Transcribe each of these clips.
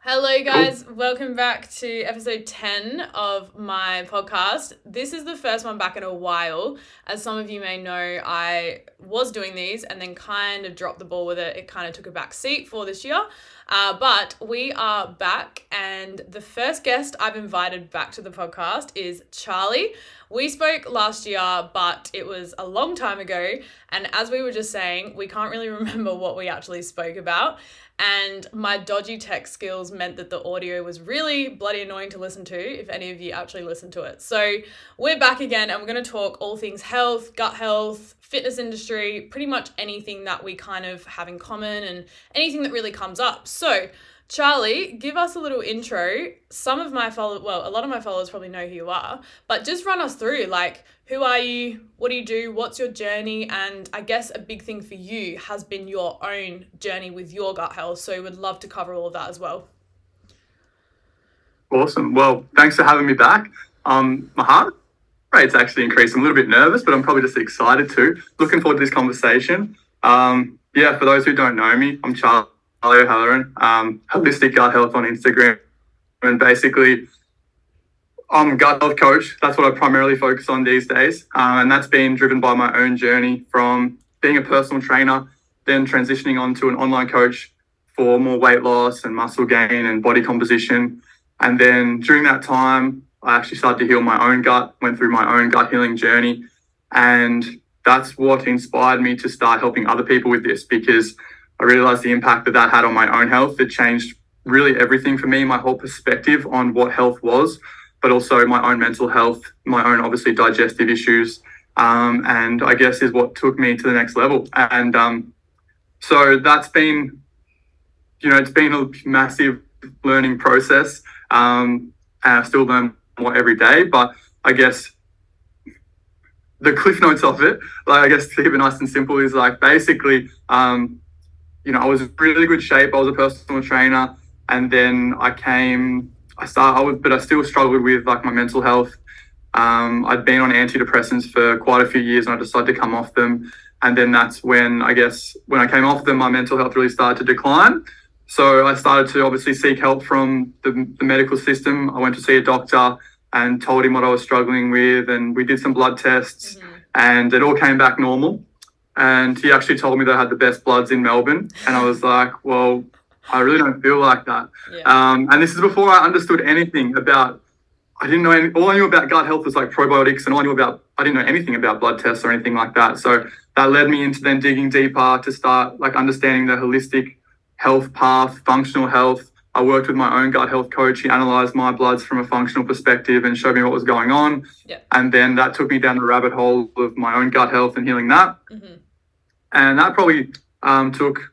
Hello guys, welcome back to episode 10 of my podcast. This is the first one back in a while. As some of you may know, I was doing these and then kind of dropped the ball with it. It kind of took a back seat for this year. But we are back, and the first guest I've invited back to the podcast is Charlie. We spoke last year, but it was a long time ago. And as we were just saying, we can't really remember what we actually spoke about. And my dodgy tech skills meant that the audio was really bloody annoying to listen to if any of you actually listened to it. So we're back again, and we're going to talk all things health, gut health, fitness industry, pretty much anything that we kind of have in common and anything that really comes up. So Charlie, give us a little intro. Some of my followers, well, a lot of my followers probably know who you are, but just run us through, like, who are you? What do you do? What's your journey? And I guess a big thing for you has been your own journey with your gut health. So we'd love to cover all of that as well. Awesome. Well, thanks for having me back. My heart rate's actually increased. I'm a little bit nervous, but I'm probably just excited too. Looking forward to this conversation. For those who don't know me, I'm Charlie O'Halloran, Holistic Gut Health on Instagram. And basically, I'm a gut health coach. That's what I primarily focus on these days. And that's been driven by my own journey from being a personal trainer, then transitioning on to an online coach for more weight loss and muscle gain and body composition. And then during that time, I actually started to heal my own gut, went through my own gut healing journey. And that's what inspired me to start helping other people with this, because I realized the impact that had on my own health. It changed really everything for me, my whole perspective on what health was, but also my own mental health, my own obviously digestive issues, and I guess is what took me to the next level. And so that's been, it's been a massive learning process, and I still learn more every day. But I guess the cliff notes of it, to keep it nice and simple, is basically, I was in really good shape. I was a personal trainer, and then I still struggled with my mental health. I'd been on antidepressants for quite a few years, and I decided to come off them. And then that's when I came off them, my mental health really started to decline. So I started to obviously seek help from the medical system. I went to see a doctor and told him what I was struggling with, and we did some blood tests, and it all came back normal. And he actually told me that I had the best bloods in Melbourne. And I was like, well, I really don't feel like that. Yeah. And this is before I understood anything about, all I knew about gut health was probiotics, and I didn't know anything about blood tests or anything like that. So that led me into then digging deeper to start understanding the holistic health path, functional health. I worked with my own gut health coach. He analysed my bloods from a functional perspective and showed me what was going on. Yeah. And then that took me down the rabbit hole of my own gut health and healing that. Mm-hmm. And that probably took,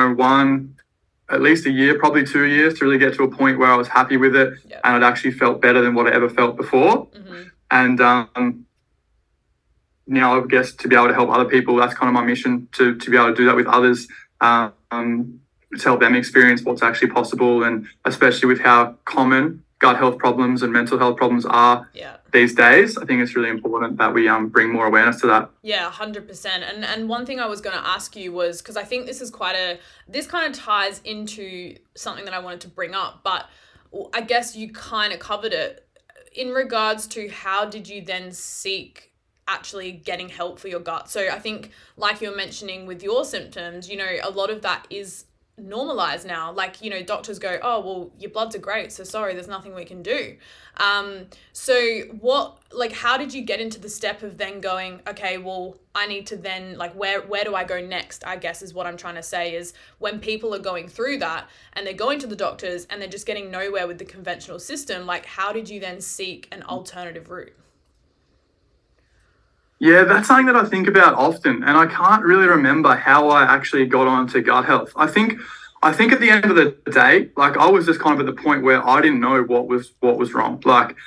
at least a year, probably 2 years to really get to a point where I was happy with it. Yep. And I'd actually felt better than what I ever felt before. Mm-hmm. And now I guess to be able to help other people, that's kind of my mission, to be able to do that with others, to help them experience what's actually possible, and especially with how common gut health problems and mental health problems are these days. I think it's really important that we bring more awareness to that. Yeah, 100%. And one thing I was going to ask you was, because I think this is this kind of ties into something that I wanted to bring up, but I guess you kind of covered it in regards to how did you then seek actually getting help for your gut. So I think, like you were mentioning with your symptoms, a lot of that is normalized now. Doctors go, oh, well, your bloods are great, so sorry, there's nothing we can do. How did you get into the step of then going, okay, well, I need to then, where do I go next, I guess is what I'm trying to say, is when people are going through that and they're going to the doctors and they're just getting nowhere with the conventional system, how did you then seek an alternative route? Yeah, that's something that I think about often, and I can't really remember how I actually got onto gut health. I think at the end of the day, I was just kind of at the point where I didn't know what was wrong.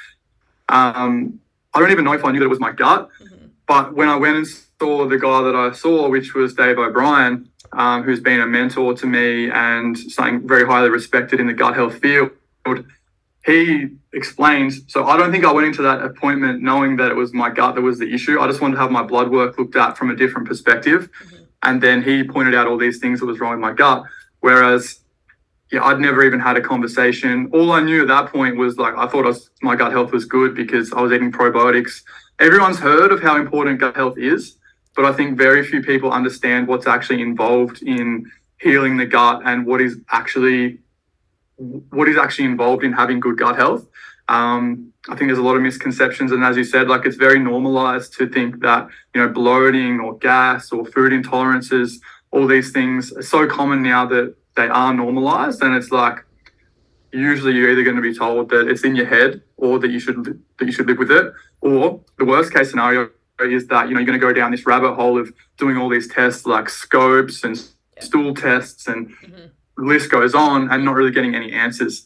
I don't even know if I knew that it was my gut, but when I went and saw the guy that I saw, which was Dave O'Brien, who's been a mentor to me and something very highly respected in the gut health field, he explains, so I don't think I went into that appointment knowing that it was my gut that was the issue. I just wanted to have my blood work looked at from a different perspective. And then he pointed out all these things that was wrong with my gut. Whereas yeah, I'd never even had a conversation. All I knew at that point was like, I thought my gut health was good because I was eating probiotics. Everyone's heard of how important gut health is, but I think very few people understand what's actually involved in healing the gut and what is actually involved in having good gut health. I think there's a lot of misconceptions, and as you said, like, it's very normalized to think that, you know, bloating or gas or food intolerances, all these things are so common now that they are normalized, and it's like, usually you're either going to be told that it's in your head or that you should live with it, or the worst case scenario is that, you know, you're going to go down this rabbit hole of doing all these tests like scopes and stool tests and the list goes on, and not really getting any answers.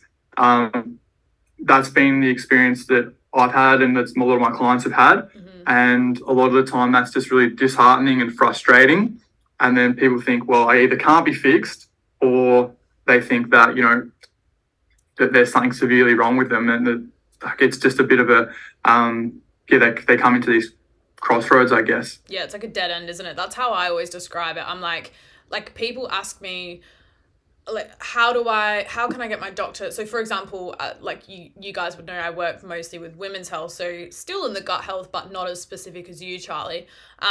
That's been the experience that I've had, and that's a lot of my clients have had. And a lot of the time that's just really disheartening and frustrating. And then people think, well, I either can't be fixed, or they think that, you know, that there's something severely wrong with them, and that, like, it's just a bit of a they come into these crossroads, I guess. Yeah, it's like a dead end, isn't it? That's how I always describe it. I'm like people ask me, like, how can I get my doctor? So for example, like you guys would know, I work mostly with women's health, so still in the gut health, but not as specific as you, Charlie.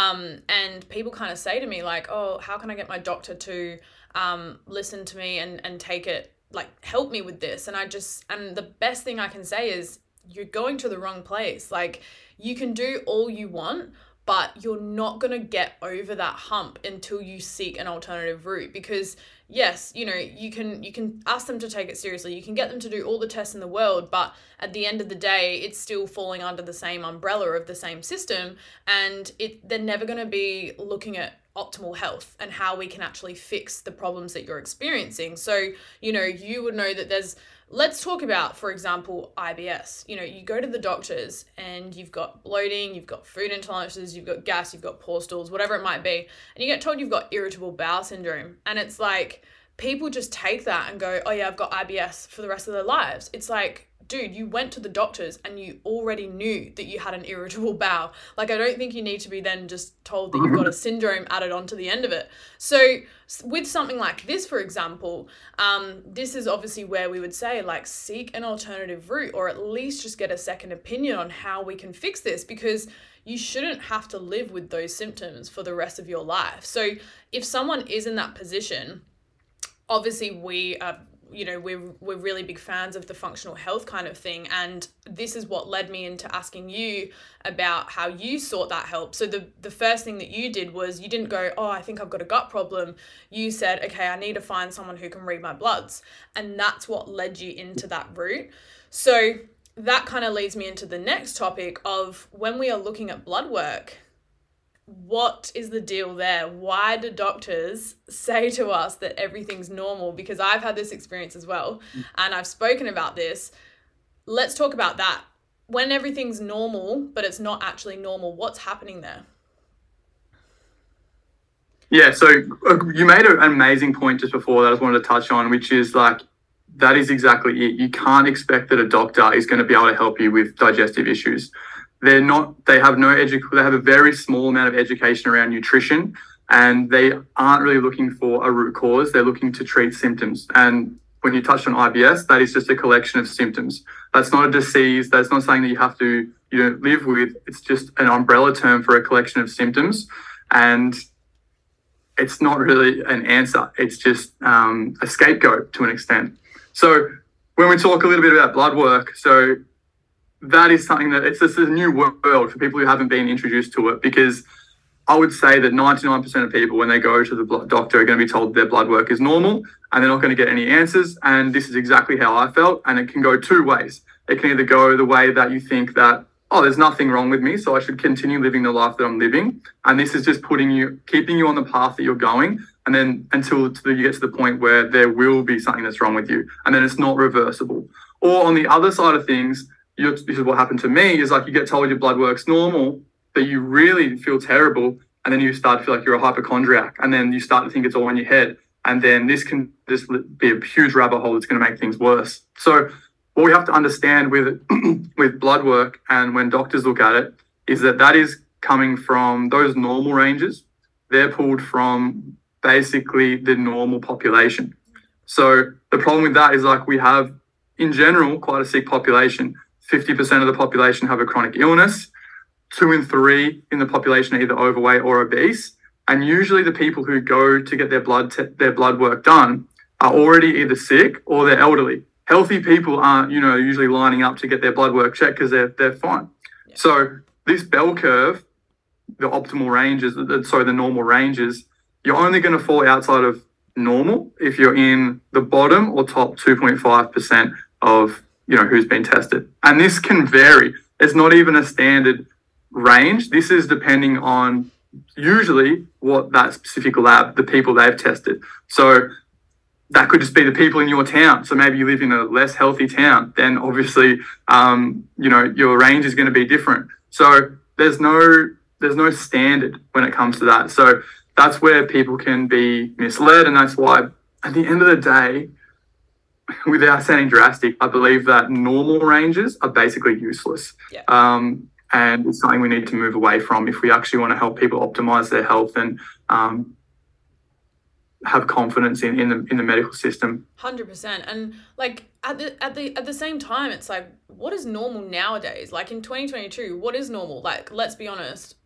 And people kind of say to me like, oh, how can I get my doctor to listen to me and take it, like, help me with this? And the best thing I can say is, you're going to the wrong place. Like, you can do all you want, but you're not going to get over that hump until you seek an alternative route. Because yes, you know, you can ask them to take it seriously. You can get them to do all the tests in the world, but at the end of the day, it's still falling under the same umbrella of the same system. And they're never going to be looking at optimal health and how we can actually fix the problems that you're experiencing. So, you know, you would know that let's talk about, for example, IBS. You know, you go to the doctors and you've got bloating, you've got food intolerances, you've got gas, you've got poor stools, whatever it might be, and you get told you've got irritable bowel syndrome. And it's like, people just take that and go, oh yeah, I've got IBS for the rest of their lives. It's like, dude, you went to the doctors and you already knew that you had an irritable bowel. Like, I don't think you need to be then just told that you've got a syndrome added on to the end of it. So with something like this, for example, this is obviously where we would say, like, seek an alternative route, or at least just get a second opinion on how we can fix this, because you shouldn't have to live with those symptoms for the rest of your life. So if someone is in that position, obviously we are, you know, we're really big fans of the functional health kind of thing. And this is what led me into asking you about how you sought that help. So the first thing that you did was, you didn't go, oh, I think I've got a gut problem. You said, okay, I need to find someone who can read my bloods. And that's what led you into that route. So that kind of leads me into the next topic of, when we are looking at blood work, what is the deal there? Why do doctors say to us that everything's normal? Because I've had this experience as well, and I've spoken about this. Let's talk about that. When everything's normal, but it's not actually normal, what's happening there? Yeah, so you made an amazing point just before that I just wanted to touch on, which is, like, that is exactly it. You can't expect that a doctor is going to be able to help you with digestive issues. They have a very small amount of education around nutrition, and they aren't really looking for a root cause. They're looking to treat symptoms. And when you touched on IBS, that is just a collection of symptoms. That's not a disease. That's not something that you have to, you know, live with. It's just an umbrella term for a collection of symptoms. And it's not really an answer. It's just a scapegoat to an extent. So when we talk a little bit about blood work, so that is something that it's just a new world for people who haven't been introduced to it, because I would say that 99% of people, when they go to the doctor, are going to be told their blood work is normal and they're not going to get any answers. And this is exactly how I felt. And it can go two ways. It can either go the way that you think that, oh, there's nothing wrong with me, so I should continue living the life that I'm living. And this is just keeping you on the path that you're going. And then until you get to the point where there will be something that's wrong with you. And then it's not reversible. Or on the other side of things, this is what happened to me, is like, you get told your blood work's normal, that you really feel terrible, and then you start to feel like you're a hypochondriac, and then you start to think it's all in your head, and then this can just be a huge rabbit hole that's going to make things worse. So what we have to understand with with blood work, and when doctors look at it, is that is coming from those normal ranges. They're pulled from basically the normal population. So the problem with that is like we have, in general, quite a sick population. 50% of the population have a chronic illness. 2 in 3 in the population are either overweight or obese. And usually the people who go to get their blood work done are already either sick or they're elderly. Healthy people aren't, usually lining up to get their blood work checked because they're fine. Yeah. So this bell curve, the optimal ranges, the normal ranges, you're only going to fall outside of normal if you're in the bottom or top 2.5% of, who's been tested. And this can vary. It's not even a standard range. This is depending on usually what that specific lab, the people they've tested. So that could just be the people in your town. So maybe you live in a less healthy town, then obviously, your range is going to be different. So there's no standard when it comes to that. So that's where people can be misled. And that's why at the end of the day, without sounding drastic, I believe that normal ranges are basically useless. Yeah. And it's something we need to move away from if we actually want to help people optimize their health and have confidence in the medical system. 100%. And like at the same time, it's like, what is normal nowadays? Like in 2022, what is normal? Like, let's be honest,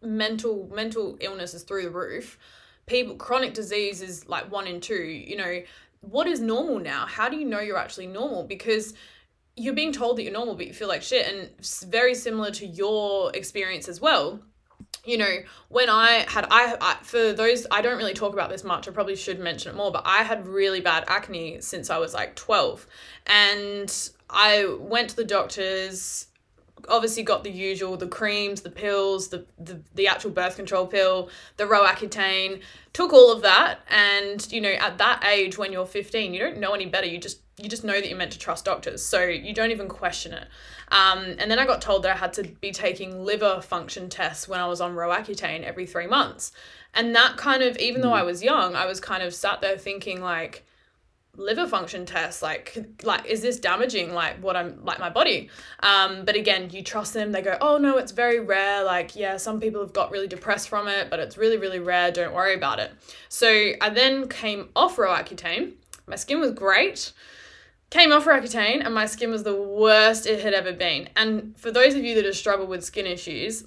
mental illness is through the roof. Chronic disease is like 1 in 2. What is normal now? How do you know you're actually normal? Because you're being told that you're normal, but you feel like shit. And it's very similar to your experience as well. When for those, I don't really talk about this much, I probably should mention it more, but I had really bad acne since I was like 12. And I went to the doctors, obviously got the usual, the creams, the pills, the actual birth control pill, the Roaccutane, took all of that. And, at that age, when you're 15, you don't know any better. You just know that you're meant to trust doctors. So you don't even question it. And then I got told that I had to be taking liver function tests when I was on Roaccutane every 3 months. And that kind of, even though I was young, I was kind of sat there thinking like, liver function tests, like is this damaging what I'm like my body? But again, you trust them. They go, oh no, it's very rare. Like, yeah, some people have got really depressed from it, but it's really, really rare. Don't worry about it. So I then came off Roaccutane. My skin was great. Came off Roaccutane and my skin was the worst it had ever been. And for those of you that have struggled with skin issues,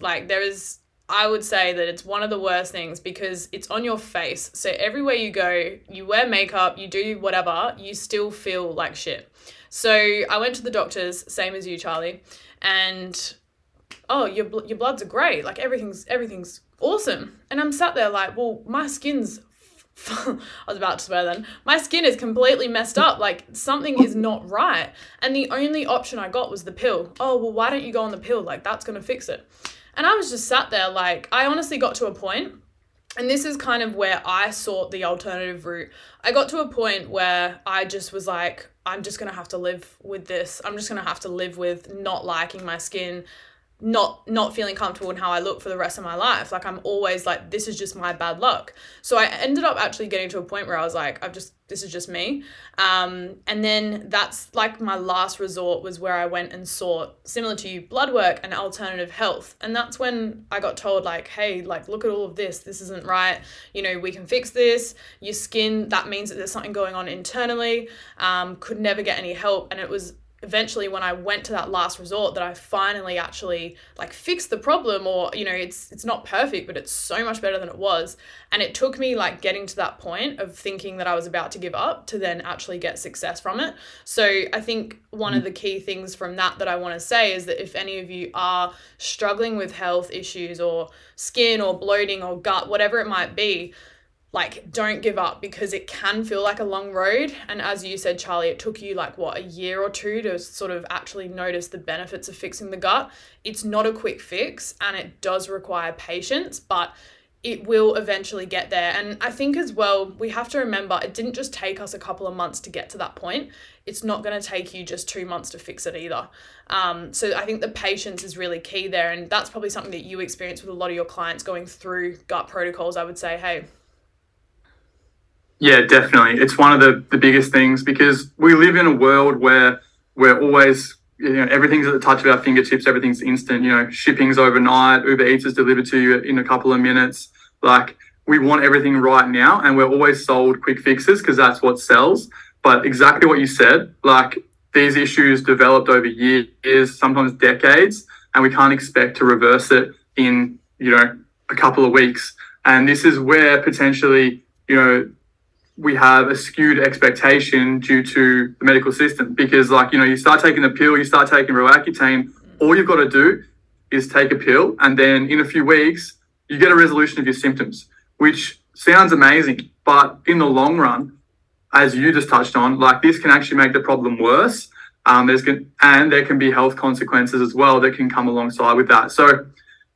I would say that it's one of the worst things because it's on your face. So everywhere you go, you wear makeup, you do whatever, you still feel like shit. So I went to the doctors, same as you, Charlie, and your bloods are great. Like everything's awesome. And I'm sat there like, well, my skin's I was about to swear then. My skin is completely messed up. Like something is not right. And the only option I got was the pill. Oh, well, why don't you go on the pill? Like that's going to fix it. And I was just sat there like, I honestly got to a point, and this is kind of where I sought the alternative route. I got to a point where I just was like, I'm just going to have to live with this. I'm just going to have to live with not liking my skin, not feeling comfortable in how I look for the rest of my life. Like I'm always like, this is just my bad luck. So I ended up actually getting to a point where I was like, this is just me. And then that's like my last resort was where I went and sought, similar to you, blood work and alternative health. And that's when I got told like, hey, like look at all of this. This isn't right. We can fix this. Your skin, that means that there's something going on internally. Could never get any help. And it was eventually when I went to that last resort that I finally actually like fixed the problem, or it's not perfect, but it's so much better than it was. And it took me like getting to that point of thinking that I was about to give up to then actually get success from it. So I think one of the key things from that I want to say is that if any of you are struggling with health issues or skin or bloating or gut, whatever it might be, like, don't give up, because it can feel like a long road. And as you said, Charlie, it took you like, a year or two to sort of actually notice the benefits of fixing the gut. It's not a quick fix and it does require patience, but it will eventually get there. And I think as well, we have to remember it didn't just take us a couple of months to get to that point. It's not going to take you just 2 months to fix it either. So I think the patience is really key there. And that's probably something that you experience with a lot of your clients going through gut protocols. I would say, hey, yeah, definitely. It's one of the biggest things, because we live in a world where we're always, everything's at the touch of our fingertips. Everything's instant, shipping's overnight. Uber Eats is delivered to you in a couple of minutes. Like, we want everything right now, and we're always sold quick fixes because that's what sells. But exactly what you said, like these issues developed over years, sometimes decades, and we can't expect to reverse it in, a couple of weeks. And this is where potentially, we have a skewed expectation due to the medical system, because you start taking the pill, you start taking Roaccutane, all you've got to do is take a pill, and then in a few weeks you get a resolution of your symptoms, which sounds amazing, but in the long run, as you just touched on, this can actually make the problem worse. And there can be health consequences as well that can come alongside with that. So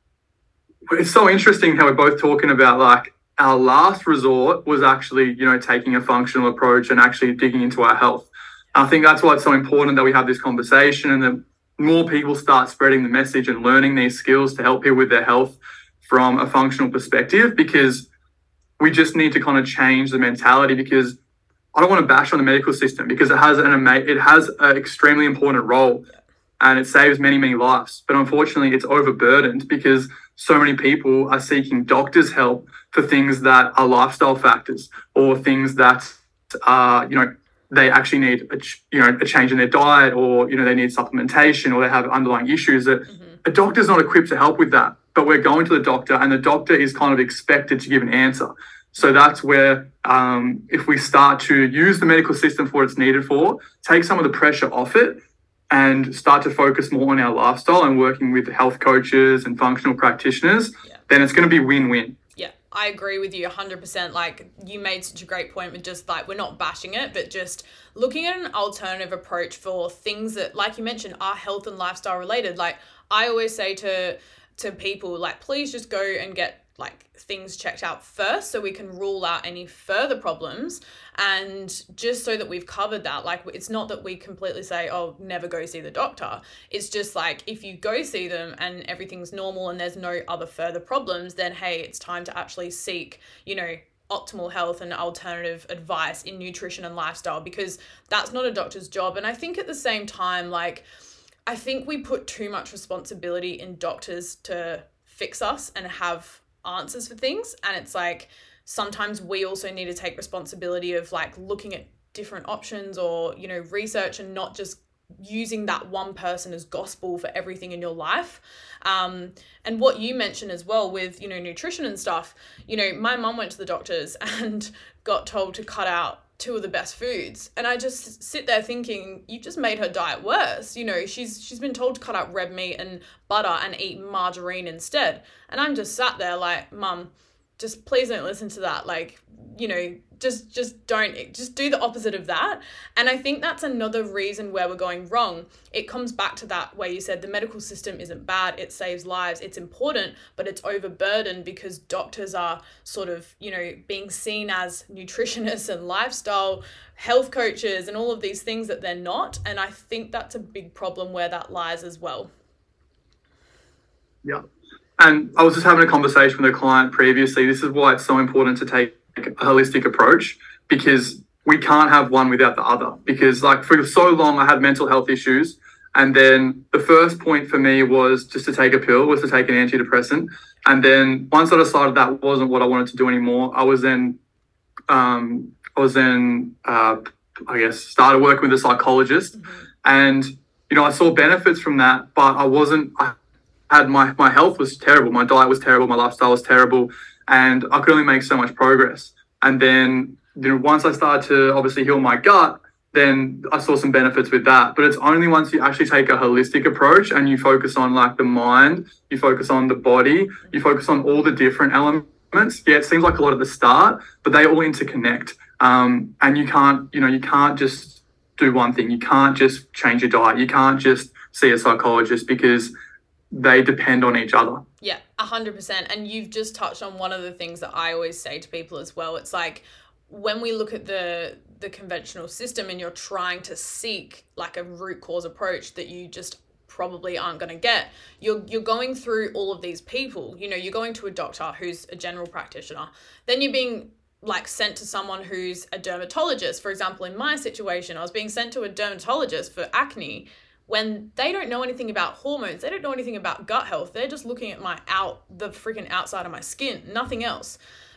it's so interesting how we're both talking about our last resort was actually, taking a functional approach and actually digging into our health. And I think that's why it's so important that we have this conversation, and that more people start spreading the message and learning these skills to help people with their health from a functional perspective, because we just need to kind of change the mentality. Because I don't want to bash on the medical system, because it has an extremely important role, and it saves many, many lives. But unfortunately, it's overburdened because so many people are seeking doctors' help for things that are lifestyle factors, or things that are, they actually need a change in their diet, or they need supplementation, or they have underlying issues that a doctor's not equipped to help with that. But we're going to the doctor, and the doctor is kind of expected to give an answer. So that's where if we start to use the medical system for what it's needed for, take some of the pressure off it, and start to focus more on our lifestyle and working with health coaches and functional practitioners, then it's going to be win-win. Yeah, I agree with you 100%. You made such a great point with just we're not bashing it, but just looking at an alternative approach for things that, like you mentioned, are health and lifestyle related. I always say to people, please just go and get things checked out first so we can rule out any further problems, and just so that we've covered that. It's not that we completely say, oh, never go see the doctor. It's just if you go see them and everything's normal and there's no other further problems, then hey, it's time to actually seek, optimal health and alternative advice in nutrition and lifestyle, because that's not a doctor's job. And I think at the same time, I think we put too much responsibility in doctors to fix us and have answers for things. And it's sometimes we also need to take responsibility of looking at different options, or research, and not just using that one person as gospel for everything in your life. And what you mentioned as well with nutrition and stuff, my mum went to the doctors and got told to cut out 2 of the best foods, and I just sit there thinking, you've just made her diet worse. She's been told to cut out red meat and butter and eat margarine instead, and I'm just sat there Mum, just please don't listen to that. Just do the opposite of that. And I think that's another reason where we're going wrong. It comes back to that where you said the medical system isn't bad, it saves lives, it's important, but it's overburdened because doctors are sort of, being seen as nutritionists and lifestyle health coaches and all of these things that they're not. And I think that's a big problem where that lies as well. Yeah. And I was just having a conversation with a client previously. This is why it's so important to take a holistic approach, because we can't have one without the other. Because for so long I had mental health issues, and then the first point for me was just to take a pill, was to take an antidepressant. And then once I decided that wasn't what I wanted to do anymore, I was then started working with a psychologist. And I saw benefits from that, but my health was terrible, my diet was terrible, my lifestyle was terrible, and I could only make so much progress. And then, once I started to obviously heal my gut, then I saw some benefits with that. But it's only once you actually take a holistic approach and you focus on the mind, you focus on the body, you focus on all the different elements. Yeah, it seems like a lot at the start, but they all interconnect. And you can't just do one thing. You can't just change your diet. You can't just see a psychologist, because they depend on each other. Yeah, 100%. And you've just touched on one of the things that I always say to people as well. It's when we look at the conventional system and you're trying to seek a root cause approach that you just probably aren't going to get, you're going through all of these people. You're going to a doctor who's a general practitioner. Then you're being sent to someone who's a dermatologist. For example, in my situation, I was being sent to a dermatologist for acne, when they don't know anything about hormones, they don't know anything about gut health. They're just looking at the freaking outside of my skin, nothing else.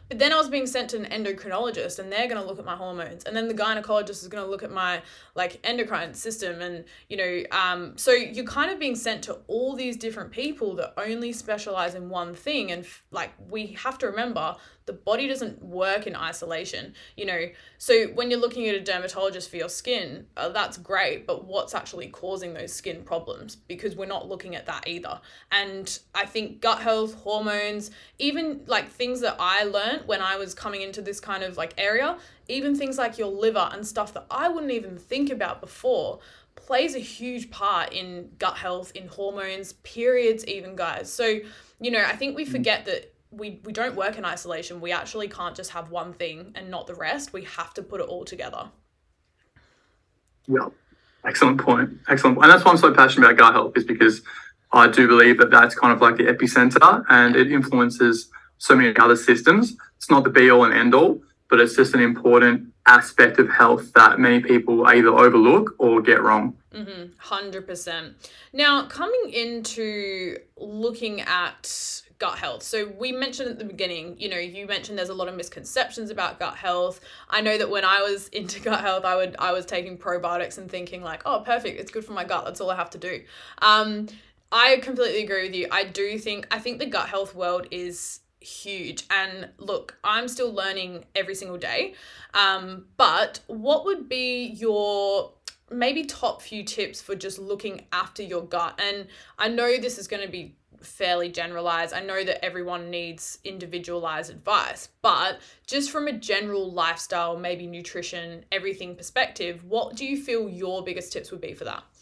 But then I was being sent to an endocrinologist, and they're going to look at my hormones, and then the gynecologist is going to look at my like endocrine system, and so you're kind of being sent to all these different people that only specialize in one thing. And like, we have to remember, the body doesn't work in isolation, so when you're looking at a dermatologist for your skin, that's great, but what's actually causing those skin problems? Because we're not looking at that either. And I think gut health, hormones, even like things that I learned when I was coming into this kind of like area, even things like your liver and stuff that I wouldn't even think about before, plays a huge part in gut health, in hormones, periods even, guys. So, I think we forget that we don't work in isolation. We actually can't just have one thing and not the rest. We have to put it all together. Yeah, excellent point. And that's why I'm so passionate about gut health, is because I do believe that that's kind of like the epicenter, and it influences so many other systems. It's not the be all and end all, but it's just an important aspect of health that many people either overlook or get wrong. 100%. Now, coming into looking at gut health. So we mentioned at the beginning, you mentioned there's a lot of misconceptions about gut health. I know that when I was into gut health, I was taking probiotics and thinking like, oh, perfect, it's good for my gut, that's all I have to do. I completely agree with you. I think the gut health world is huge. And look, I'm still learning every single day. But what would be your maybe top few tips for just looking after your gut? And I know this is going to be fairly generalized. I know that everyone needs individualized advice, but just from a general lifestyle, maybe nutrition, everything perspective, what do you feel your biggest tips would be for that?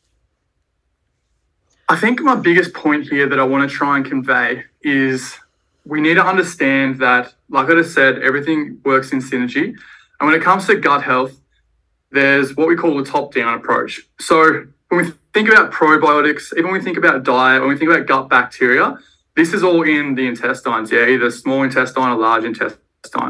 I think my biggest point here that I want to try and convey is we need to understand that, like I just said, everything works in synergy. And when it comes to gut health, there's what we call the top-down approach. So when we think about probiotics, even when we think about diet, when we think about gut bacteria, this is all in the intestines, either small intestine or large intestine.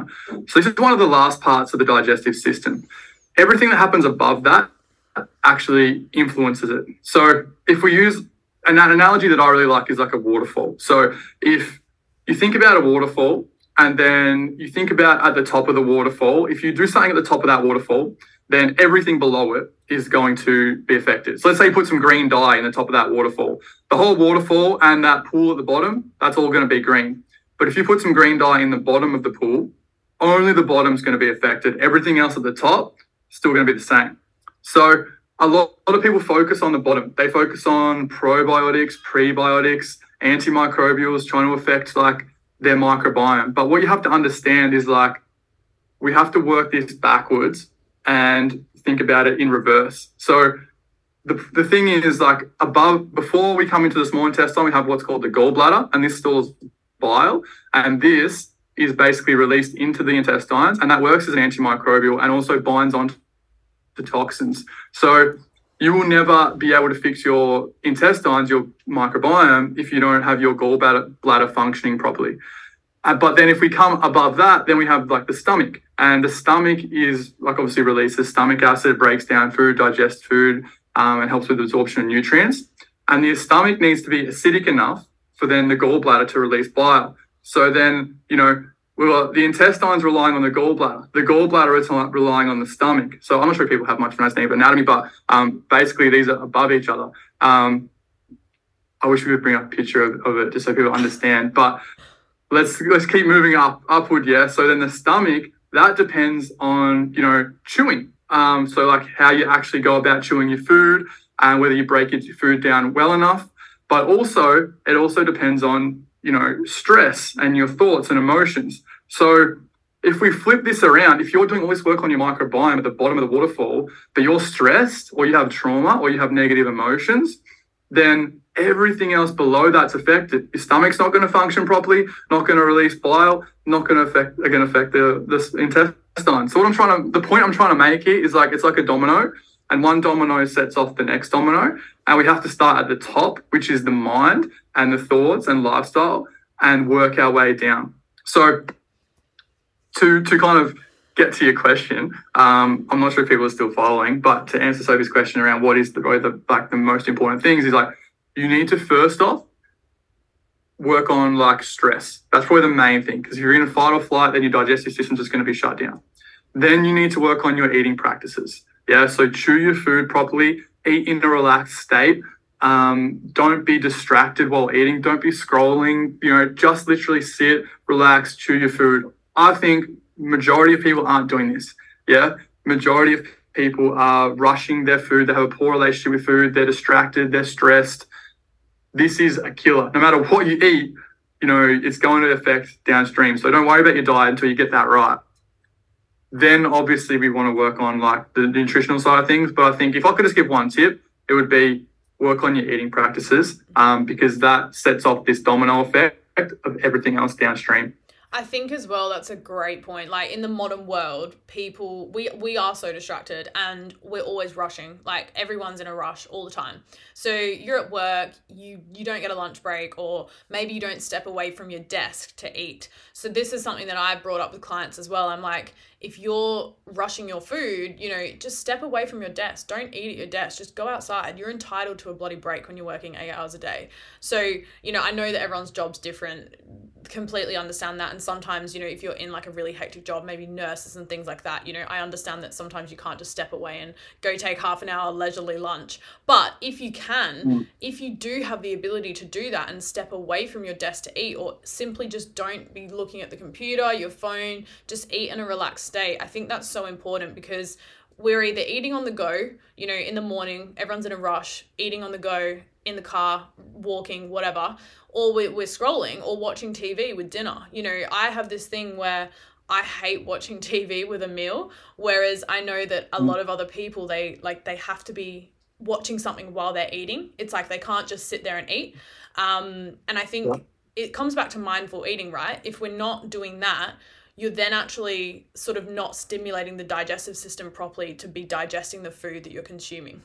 So this is one of the last parts of the digestive system. Everything that happens above that actually influences it. So if we use an analogy that I really like is like a waterfall. So if you think about a waterfall and then you think about at the top of the waterfall, if you do something at the top of that waterfall, then everything below it is going to be affected. So let's say you put some green dye in the top of that waterfall. The whole waterfall and that pool at the bottom, that's all going to be green. But if you put some green dye in the bottom of the pool, only the bottom's going to be affected. Everything else at the top is still going to be the same. So a lot of people focus on the bottom. They focus on probiotics, prebiotics, antimicrobials, trying to affect like their microbiome. But what you have to understand is like, we have to work this backwards and think about it in reverse. So the thing is like before we come into the small intestine, we have what's called the gallbladder, and this stores bile. And this is basically released into the intestines, and that works as an antimicrobial and also binds on to toxins. So you will never be able to fix your intestines, your microbiome, if you don't have your gallbladder functioning properly. But then if we come above that, then we have like the stomach. And the stomach is like obviously releases stomach acid, breaks down food, digests food, and helps with absorption of nutrients. And the stomach needs to be acidic enough for then the gallbladder to release bile. So then, the intestines relying on the gallbladder. The gallbladder is relying on the stomach. So I'm not sure if people have much understanding of anatomy, but basically these are above each other. I wish we could bring up a picture of it just so people understand. But let's keep moving upward, yeah. So then the stomach, that depends on, chewing. So like how you actually go about chewing your food and whether you break your food down well enough. But also, it also depends on, stress and your thoughts and emotions. So if we flip this around, if you're doing all this work on your microbiome at the bottom of the waterfall, but you're stressed or you have trauma or you have negative emotions, then everything else below that's affected. Your stomach's not going to function properly, not going to release bile, not going to affect the intestine. So the point I'm trying to make here is like, it's like a domino, and one domino sets off the next domino. And we have to start at the top, which is the mind and the thoughts and lifestyle, and work our way down. So to kind of get to your question, I'm not sure if people are still following, but to answer Sophie's question around what is the most important things is like, you need to first off work on like stress. That's probably the main thing, because if you're in a fight or flight, then your digestive system's just going to be shut down. Then you need to work on your eating practices. Yeah, so chew your food properly, eat in a relaxed state. Don't be distracted while eating. Don't be scrolling. Just literally sit, relax, chew your food. I think majority of people aren't doing this. Yeah, majority of people are rushing their food. They have a poor relationship with food. They're distracted. They're stressed. This is a killer. No matter what you eat, it's going to affect downstream. So don't worry about your diet until you get that right. Then obviously we want to work on like the nutritional side of things. But I think if I could just give one tip, it would be work on your eating practices, because that sets off this domino effect of everything else downstream. I think as well, that's a great point. Like in the modern world, people, we are so distracted and we're always rushing. Like everyone's in a rush all the time. So you're at work, you don't get a lunch break, or maybe you don't step away from your desk to eat. So this is something that I brought up with clients as well. I'm like, if you're rushing your food, just step away from your desk. Don't eat at your desk. Just go outside. You're entitled to a bloody break when you're working 8 hours a day. So, I know that everyone's job's different. Completely understand that. And sometimes, if you're in like a really hectic job, maybe nurses and things like that, I understand that sometimes you can't just step away and go take half an hour leisurely lunch. But if you can, if you do have the ability to do that and step away from your desk to eat, or simply just don't be looking at the computer, your phone, just eat in a relaxed state. I think that's so important, because we're either eating on the go, in the morning, everyone's in a rush, eating on the go, in the car, walking, whatever, or we're scrolling or watching TV with dinner. I have this thing where I hate watching TV with a meal, whereas I know that a lot of other people, they have to be watching something while they're eating. It's like they can't just sit there and eat. And I think it comes back to mindful eating, right? If we're not doing that, you're then actually sort of not stimulating the digestive system properly to be digesting the food that you're consuming.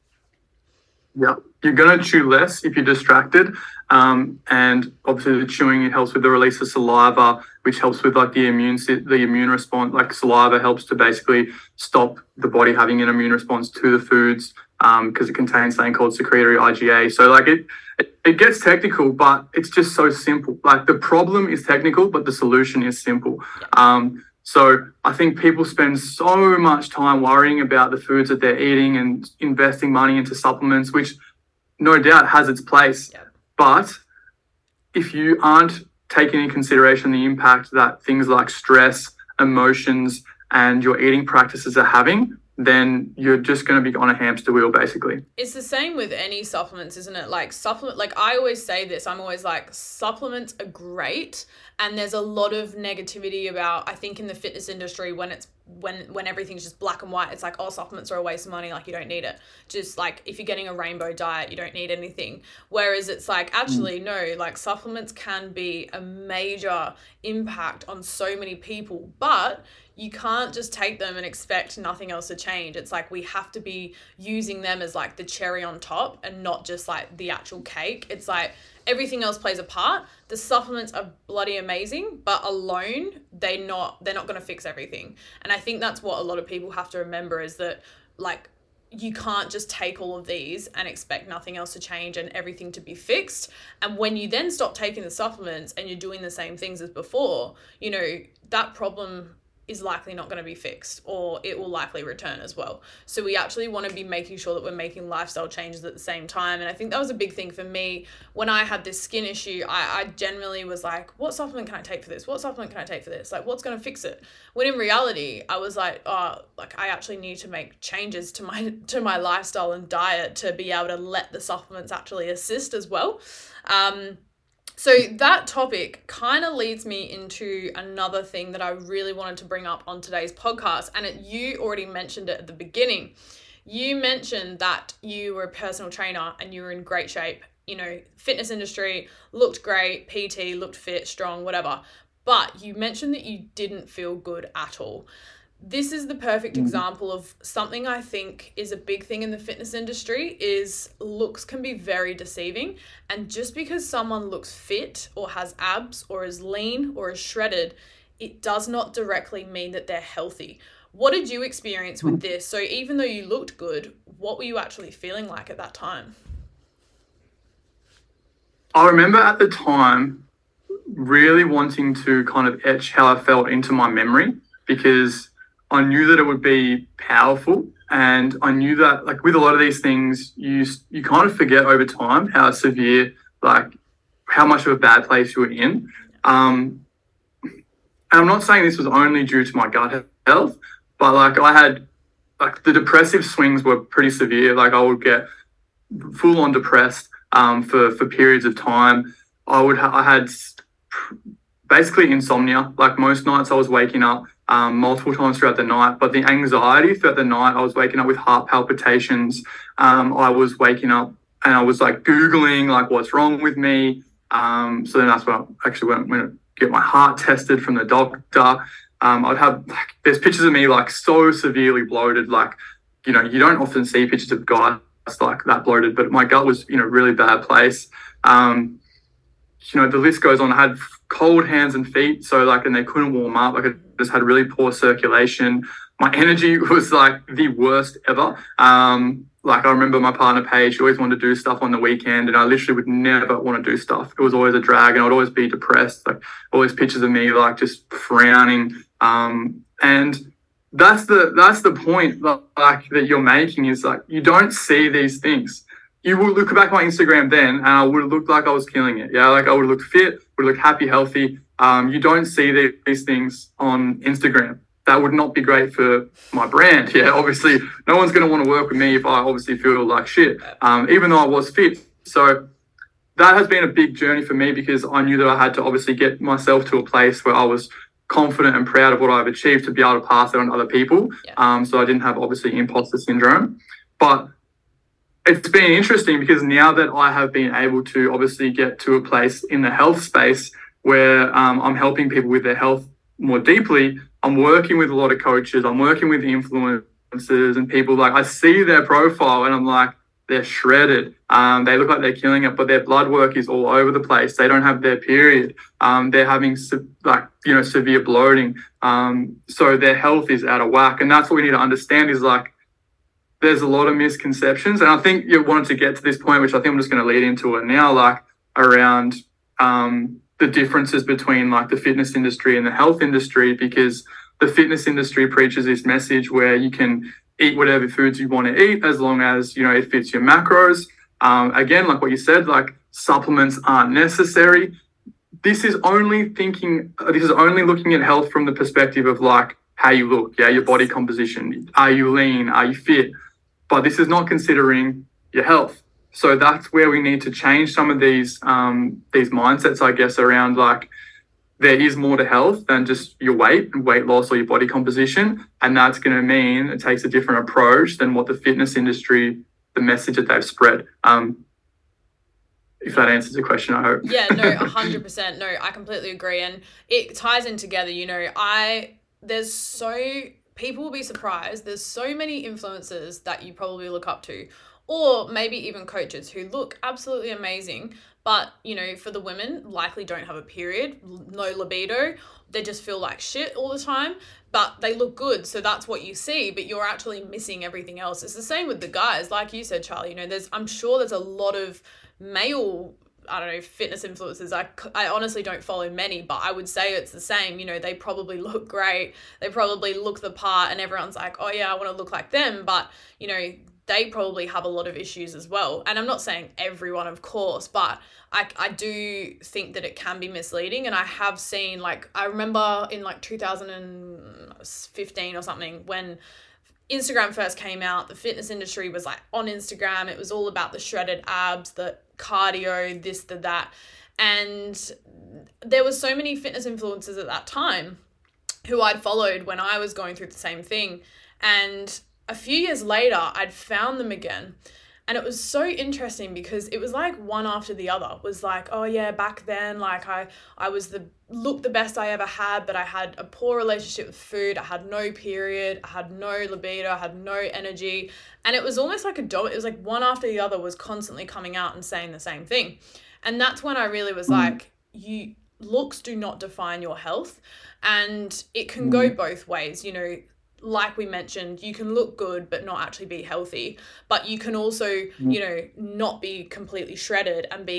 Yeah, you're going to chew less if you're distracted. And obviously the chewing, it helps with the release of saliva, which helps with like the immune response. Like saliva helps to basically stop the body having an immune response to the foods, because it contains something called secretory IgA. So like it gets technical, but it's just so simple. Like the problem is technical, but the solution is simple. So I think people spend so much time worrying about the foods that they're eating and investing money into supplements, which no doubt has its place. Yeah. But if you aren't taking into consideration the impact that things like stress, emotions, and your eating practices are having, then you're just going to be on a hamster wheel, basically. It's the same with any supplements, isn't it? Like I always say this, I'm always like, supplements are great. And there's a lot of negativity about, I think in the fitness industry, when everything's just black and white, it's like, oh, supplements are a waste of money. Like you don't need it. Just like if you're getting a rainbow diet, you don't need anything. Whereas it's like, actually, no, like supplements can be a major impact on so many people, but you can't just take them and expect nothing else to change. It's like we have to be using them as like the cherry on top and not just like the actual cake. It's like everything else plays a part. The supplements are bloody amazing, but alone, they're not going to fix everything. And I think that's what a lot of people have to remember, is that like you can't just take all of these and expect nothing else to change and everything to be fixed. And when you then stop taking the supplements and you're doing the same things as before, that problem is likely not going to be fixed, or it will likely return as well. So we actually want to be making sure that we're making lifestyle changes at the same time. And I think that was a big thing for me when I had this skin issue. I generally was like, what supplement can I take for this? What supplement can I take for this? Like, what's going to fix it? When in reality, I was like, oh, like I actually need to make changes to my lifestyle and diet to be able to let the supplements actually assist as well. So that topic kind of leads me into another thing that I really wanted to bring up on today's podcast. And you already mentioned it at the beginning. You mentioned that you were a personal trainer and you were in great shape, fitness industry, looked great, PT, looked fit, strong, whatever. But you mentioned that you didn't feel good at all. This is the perfect example of something I think is a big thing in the fitness industry, is looks can be very deceiving. And just because someone looks fit or has abs or is lean or is shredded, it does not directly mean that they're healthy. What did you experience with this? So even though you looked good, what were you actually feeling like at that time? I remember at the time really wanting to kind of etch how I felt into my memory, because I knew that it would be powerful. And I knew that, like, with a lot of these things, you kind of forget over time how severe, like, how much of a bad place you were in. And I'm not saying this was only due to my gut health, but, like, I had, like, the depressive swings were pretty severe. Like, I would get full on depressed for periods of time. I had basically insomnia. Like, most nights I was waking up multiple times throughout the night, but the anxiety throughout the night, I was waking up with heart palpitations. I was waking up and I was like Googling like what's wrong with me. So then that's when I actually went to get my heart tested from the doctor. I'd have, like, there's pictures of me like so severely bloated, like, you know, you don't often see pictures of guys like that bloated, but my gut was in a really bad place. You know, the list goes on. I had cold hands and feet, so like, and they couldn't warm up. Like, I just had really poor circulation. My energy was like the worst ever. Like, I remember my partner Paige, she always wanted to do stuff on the weekend, and I literally would never want to do stuff. It was always a drag, and I would always be depressed. Like, always pictures of me like just frowning. And that's the point, like, that you're making, is like, you don't see these things. You will look back at my Instagram then, and I would have looked like I was killing it. Yeah, like, I would have looked fit, would look happy, healthy. You don't see these things on Instagram. That would not be great for my brand. Yeah, obviously, no one's going to want to work with me if I obviously feel like shit, even though I was fit. So that has been a big journey for me, because I knew that I had to obviously get myself to a place where I was confident and proud of what I've achieved to be able to pass it on to other people. Yeah. So I didn't have, obviously, imposter syndrome. But it's been interesting, because now that I have been able to obviously get to a place in the health space where I'm helping people with their health more deeply, I'm working with a lot of coaches, I'm working with influencers and people, like, I see their profile and I'm like, they're shredded. They look like they're killing it, but their blood work is all over the place. They don't have their period. They're having severe bloating. So their health is out of whack. And that's what we need to understand, is like, there's a lot of misconceptions. And I think you wanted to get to this point, which I think I'm just going to lead into it now, like, around the differences between like the fitness industry and the health industry, because the fitness industry preaches this message where you can eat whatever foods you want to eat as long as, you know, it fits your macros. Again, like what you said, like, supplements aren't necessary. This is only looking at health from the perspective of like how you look, yeah, your body composition. Are you lean? Are you fit? But this is not considering your health. So that's where we need to change some of these mindsets, I guess, around like, there is more to health than just your weight and weight loss or your body composition. And that's going to mean it takes a different approach than what the fitness industry, the message that they've spread. If that answers the question, I hope. Yeah, no, 100%. No, I completely agree. And it ties in together, you know, people will be surprised. There's so many influencers that you probably look up to, or maybe even coaches who look absolutely amazing, but, you know, for the women, likely don't have a period, no libido, they just feel like shit all the time, but they look good. So that's what you see, but you're actually missing everything else. It's the same with the guys. Like you said, Charlie, you know, I'm sure there's a lot of male, I don't know, fitness influencers. I honestly don't follow many, but I would say it's the same. You know, they probably look great. They probably look the part, and everyone's like, oh yeah, I want to look like them. But, you know, they probably have a lot of issues as well. And I'm not saying everyone, of course, but I do think that it can be misleading. And I have seen, like, I remember in like 2015 or something, when Instagram first came out, the fitness industry was like on Instagram. It was all about the shredded abs, the cardio, this, that. And there was so many fitness influencers at that time who I'd followed when I was going through the same thing. And a few years later, I'd found them again. And it was so interesting, because it was like one after the other. It was like, oh yeah, back then, like I was the best I ever had, but I had a poor relationship with food. I had no period. I had no libido. I had no energy. And it was almost like it was like one after the other was constantly coming out and saying the same thing. And that's when I really was like, looks do not define your health. And it can go both ways, you know. Like we mentioned, you can look good but not actually be healthy, but you can also, you know, not be completely shredded and be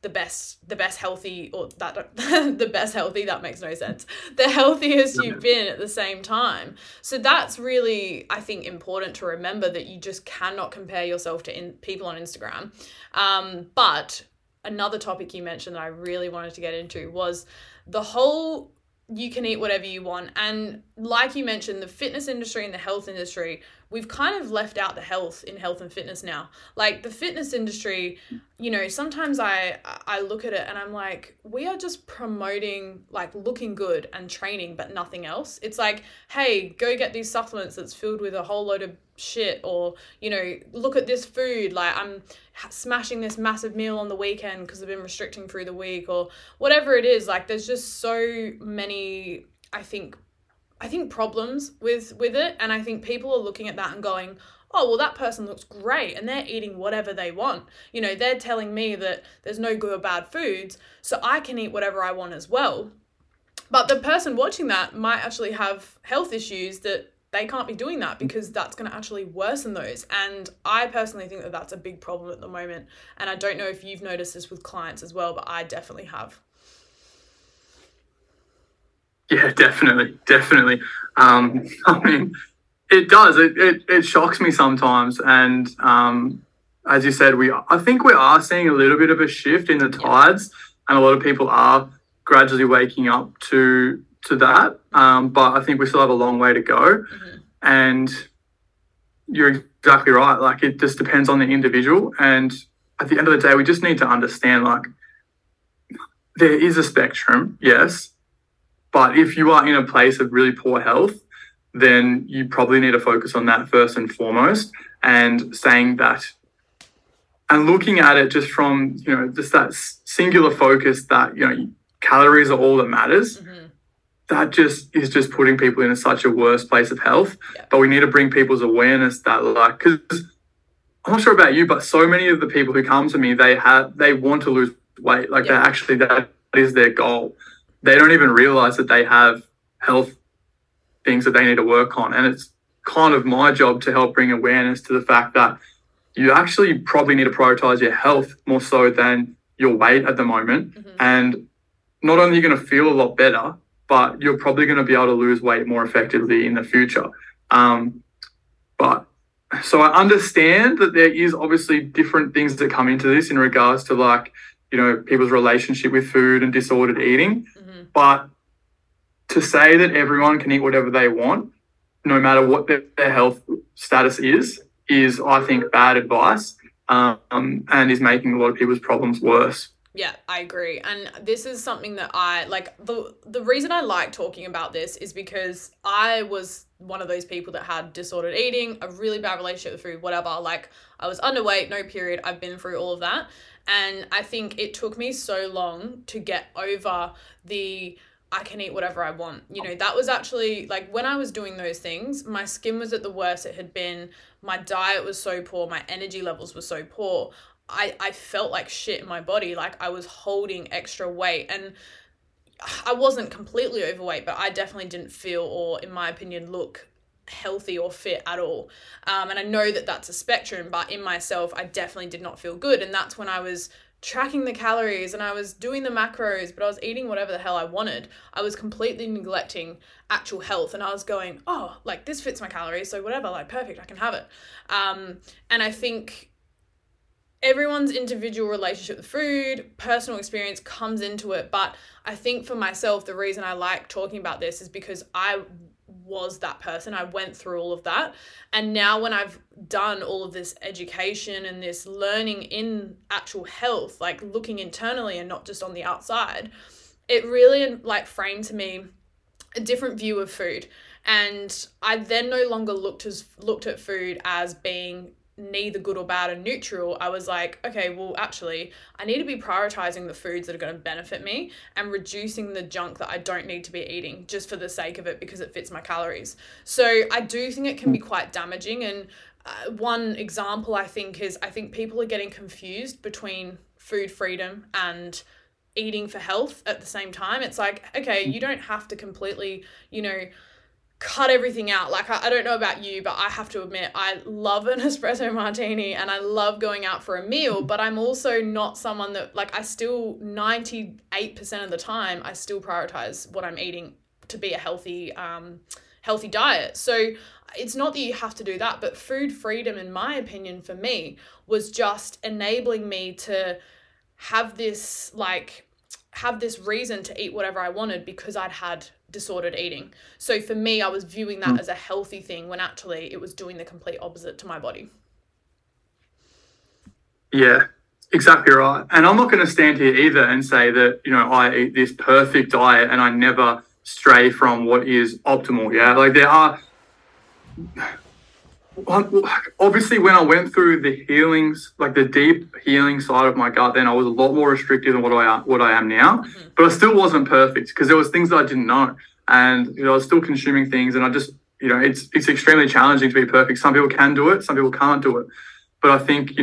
the best healthy, or that the best healthy, that makes no sense, the healthiest you've been at the same time. So that's really, I think, important to remember, that you just cannot compare yourself to people on Instagram. But another topic you mentioned that I really wanted to get into was the whole you can eat whatever you want. And like you mentioned, the fitness industry and the health industry, we've kind of left out the health in health and fitness now. Like the fitness industry, you know, sometimes I look at it and I'm like, we are just promoting like looking good and training, but nothing else. It's like, hey, go get these supplements that's filled with a whole load of shit, or, you know, look at this food, like I'm smashing this massive meal on the weekend because I've been restricting through the week, or whatever it is. Like there's just so many, I think problems with it, and I think people are looking at that and going, oh, well, that person looks great and they're eating whatever they want. You know, they're telling me that there's no good or bad foods, so I can eat whatever I want as well. But the person watching that might actually have health issues that they can't be doing that, because that's going to actually worsen those. And I personally think that that's a big problem at the moment. And I don't know if you've noticed this with clients as well, but I definitely have. Yeah, definitely. I mean, it does. It shocks me sometimes. And as you said, I think we are seeing a little bit of a shift in the tides, and a lot of people are gradually waking up to that. But I think we still have a long way to go. Mm-hmm. And you're exactly right. Like it just depends on the individual. And at the end of the day, we just need to understand, like, there is a spectrum, yes. But if you are in a place of really poor health, then you probably need to focus on that first and foremost, and saying that and looking at it just from, you know, just that singular focus that, you know, calories are all that matters. Mm-hmm. That just is just putting people in such a worse place of health. Yeah. But we need to bring people's awareness that, like, because I'm not sure about you, but so many of the people who come to me, they want to lose weight. Like that is their goal. They don't even realize that they have health things that they need to work on. And it's kind of my job to help bring awareness to the fact that you actually probably need to prioritize your health more so than your weight at the moment. Mm-hmm. And not only are you going to feel a lot better, but you're probably going to be able to lose weight more effectively in the future. But so I understand that there is obviously different things that come into this in regards to, like, you know, people's relationship with food and disordered eating. Mm-hmm. But to say that everyone can eat whatever they want, no matter what their health status is, I think, bad advice, and is making a lot of people's problems worse. Yeah, I agree. And this is something that I like. The reason I like talking about this is because I was one of those people that had disordered eating, a really bad relationship with food, whatever. Like, I was underweight, no period. I've been through all of that. And I think it took me so long to get over I can eat whatever I want. You know, that was actually, like, when I was doing those things, my skin was at the worst it had been. My diet was so poor. My energy levels were so poor. I felt like shit in my body. Like, I was holding extra weight, and I wasn't completely overweight, but I definitely didn't feel, or in my opinion, look healthy or fit at all. And I know that that's a spectrum, but in myself, I definitely did not feel good. And that's when I was tracking the calories and I was doing the macros, but I was eating whatever the hell I wanted. I was completely neglecting actual health, and I was going, oh, like, this fits my calories, so whatever, like, perfect, I can have it. And I think everyone's individual relationship with food, personal experience comes into it. But I think for myself, the reason I like talking about this is because I was that person. I went through all of that. And now when I've done all of this education and this learning in actual health, like looking internally and not just on the outside, it really, like, framed to me a different view of food. And I then no longer looked at food as being neither good or bad and neutral. I was like, okay, well, actually, I need to be prioritizing the foods that are going to benefit me and reducing the junk that I don't need to be eating just for the sake of it because it fits my calories. So I do think it can be quite damaging. And one example I think people are getting confused between food freedom and eating for health at the same time. It's like, okay, you don't have to completely, cut everything out. Like, I don't know about you, but I have to admit, I love an espresso martini and I love going out for a meal, but I'm also not someone that, like, I still 98% of the time, I still prioritize what I'm eating to be a healthy diet. So it's not that you have to do that, but food freedom, in my opinion, for me, was just enabling me to have this reason to eat whatever I wanted because I'd had disordered eating. So for me, I was viewing that as a healthy thing when actually it was doing the complete opposite to my body. Yeah, exactly right. And I'm not going to stand here either and say that, I eat this perfect diet and I never stray from what is optimal. Yeah, like there are, obviously when I went through the healings, like the deep healing side of my gut, then I was a lot more restrictive than what I am now, but I still wasn't perfect because there was things that I didn't know, and I was still consuming things, and I just, it's extremely challenging to be perfect. Some people can do it, some people can't do it, but I think,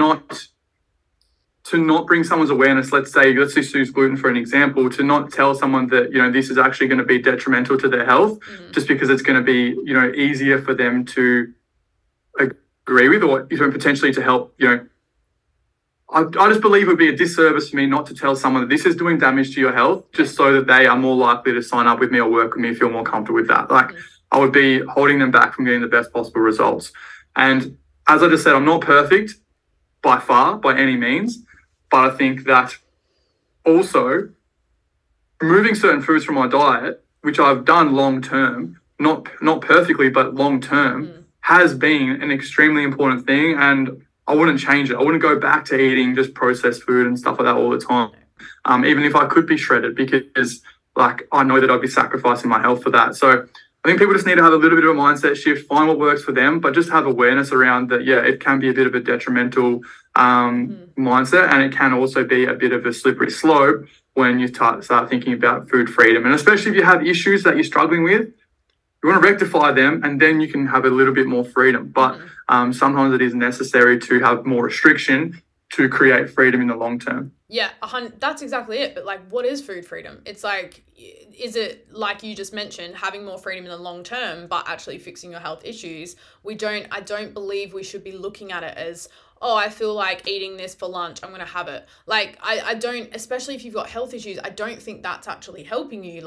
to not bring someone's awareness, let's just use gluten for an example, to not tell someone that, this is actually going to be detrimental to their health, just because it's going to be, easier for them to agree with, or potentially to help. I just believe it would be a disservice for me not to tell someone that this is doing damage to your health, just so that they are more likely to sign up with me or work with me, feel more comfortable with that. Like, I would be holding them back from getting the best possible results. And as I just said, I'm not perfect by far, by any means, but I think that also removing certain foods from my diet, which I've done long term, not perfectly, but long term, has been an extremely important thing, and I wouldn't change it. I wouldn't go back to eating just processed food and stuff like that all the time, even if I could be shredded, because I know that I'd be sacrificing my health for that. So I think people just need to have a little bit of a mindset shift, find what works for them, but just have awareness around that. Yeah, it can be a bit of a detrimental mindset, and it can also be a bit of a slippery slope when you start thinking about food freedom. And especially if you have issues that you're struggling with, you want to rectify them, and then you can have a little bit more freedom. But sometimes it is necessary to have more restriction to create freedom in the long term. Yeah, that's exactly it. But what is food freedom? It's is it, like you just mentioned, having more freedom in the long term, but actually fixing your health issues? I don't believe we should be looking at it as, oh, I feel like eating this for lunch, I'm going to have it. I don't, especially if you've got health issues, I don't think that's actually helping you.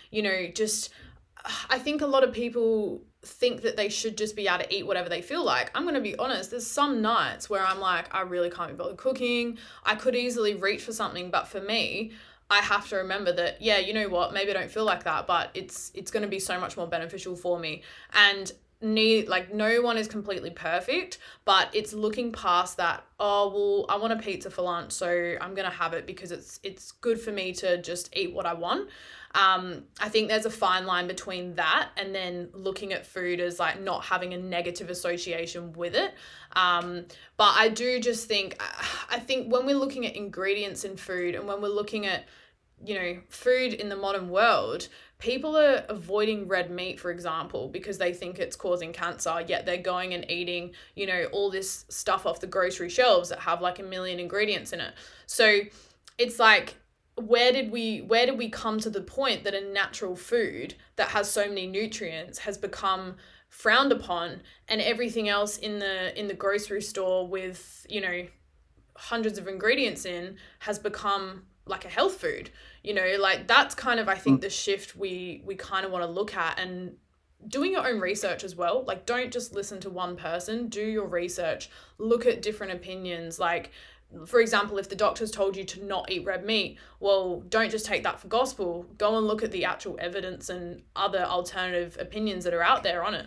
I think a lot of people think that they should just be able to eat whatever they feel like. I'm going to be honest, there's some nights where I'm I really can't be bothered cooking. I could easily reach for something, but for me, I have to remember that, yeah, you know what, maybe I don't feel like that, but it's going to be so much more beneficial for me. And no one is completely perfect, but it's looking past that, oh, well, I want a pizza for lunch, so I'm going to have it because it's good for me to just eat what I want. I think there's a fine line between that and then looking at food as not having a negative association with it. But I do just think, I think when we're looking at ingredients in food and when we're looking at, food in the modern world, people are avoiding red meat, for example, because they think it's causing cancer, yet they're going and eating, all this stuff off the grocery shelves that have 1 million ingredients in it. So it's where did we come to the point that a natural food that has so many nutrients has become frowned upon, and everything else in the grocery store with hundreds of ingredients in has become a health food? That's kind of, I think, the shift we kind of want to look at, and doing your own research as well. Don't just listen to one person, do your research, look at different opinions. For example, if the doctor's told you to not eat red meat, well, don't just take that for gospel. Go and look at the actual evidence and other alternative opinions that are out there on it.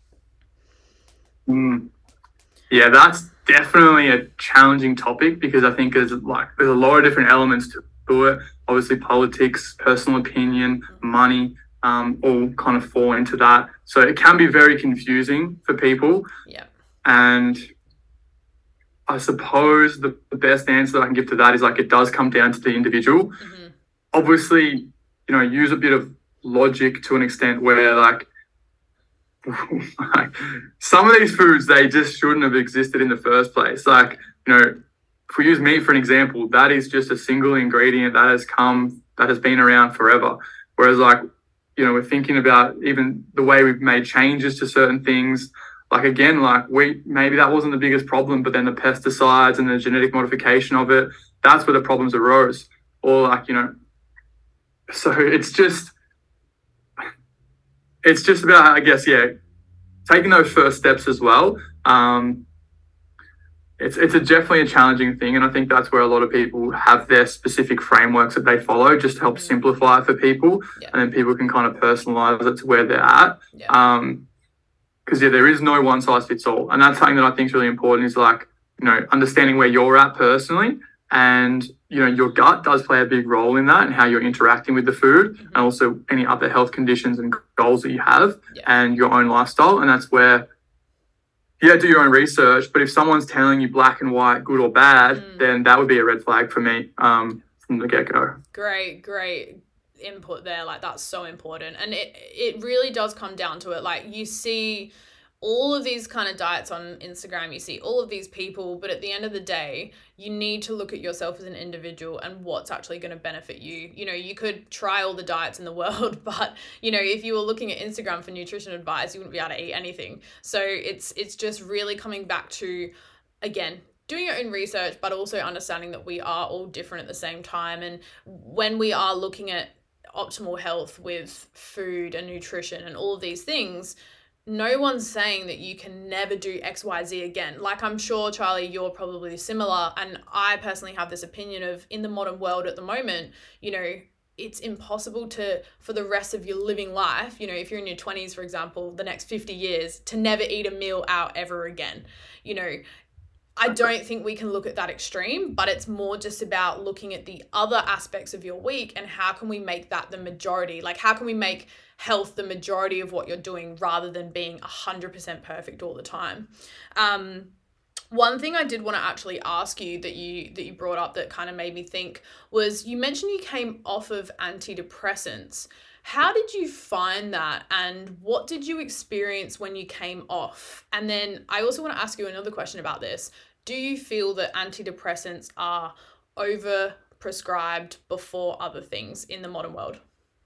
Yeah, that's definitely a challenging topic, because I think there's a lot of different elements to it. Obviously, politics, personal opinion, money, all kind of fall into that. So it can be very confusing for people. Yeah. And I suppose the best answer that I can give to that is it does come down to the individual. Obviously, use a bit of logic to an extent where some of these foods, they just shouldn't have existed in the first place. If we use meat for an example, that is just a single ingredient that has been around forever. Whereas we're thinking about even the way we've made changes to certain things. Like, again, like maybe that wasn't the biggest problem, but then the pesticides and the genetic modification of it, that's where the problems arose. Or like, so it's just about, I guess, taking those first steps as well. It's definitely a challenging thing, and I think that's where a lot of people have their specific frameworks that they follow just to help simplify it for people, and then people can kind of personalize it to where they're at. Because there is no one size fits all, and that's something that I think is really important. Is like, understanding where you're at personally, and your gut does play a big role in that, and how you're interacting with the food, and also any other health conditions and goals that you have, and your own lifestyle. And that's where do your own research. But if someone's telling you black and white, good or bad, then that would be a red flag for me from the get-go. Great input there. Like, that's so important. And it really does come down to it. Like, you see all of these kind of diets on Instagram, you see all of these people, but at the end of the day, you need to look at yourself as an individual and what's actually going to benefit you. You could try all the diets in the world, but if you were looking at Instagram for nutrition advice, you wouldn't be able to eat anything. So it's just really coming back to, again, doing your own research, but also understanding that we are all different at the same time. And when we are looking at optimal health with food and nutrition and all of these things, no one's saying that you can never do XYZ again. Like, I'm sure, Charlie, you're probably similar. And I personally have this opinion of, in the modern world at the moment, it's impossible for the rest of your living life, if you're in your 20s, for example, the next 50 years, to never eat a meal out ever again. I don't think we can look at that extreme, but it's more just about looking at the other aspects of your week and how can we make that the majority? Like, how can we make health the majority of what you're doing rather than being 100% perfect all the time? One thing I did want to actually ask you that you brought up that kind of made me think was, you mentioned you came off of antidepressants. How did you find that, and what did you experience when you came off? And then I also want to ask you another question about this. Do you feel that antidepressants are over-prescribed before other things in the modern world?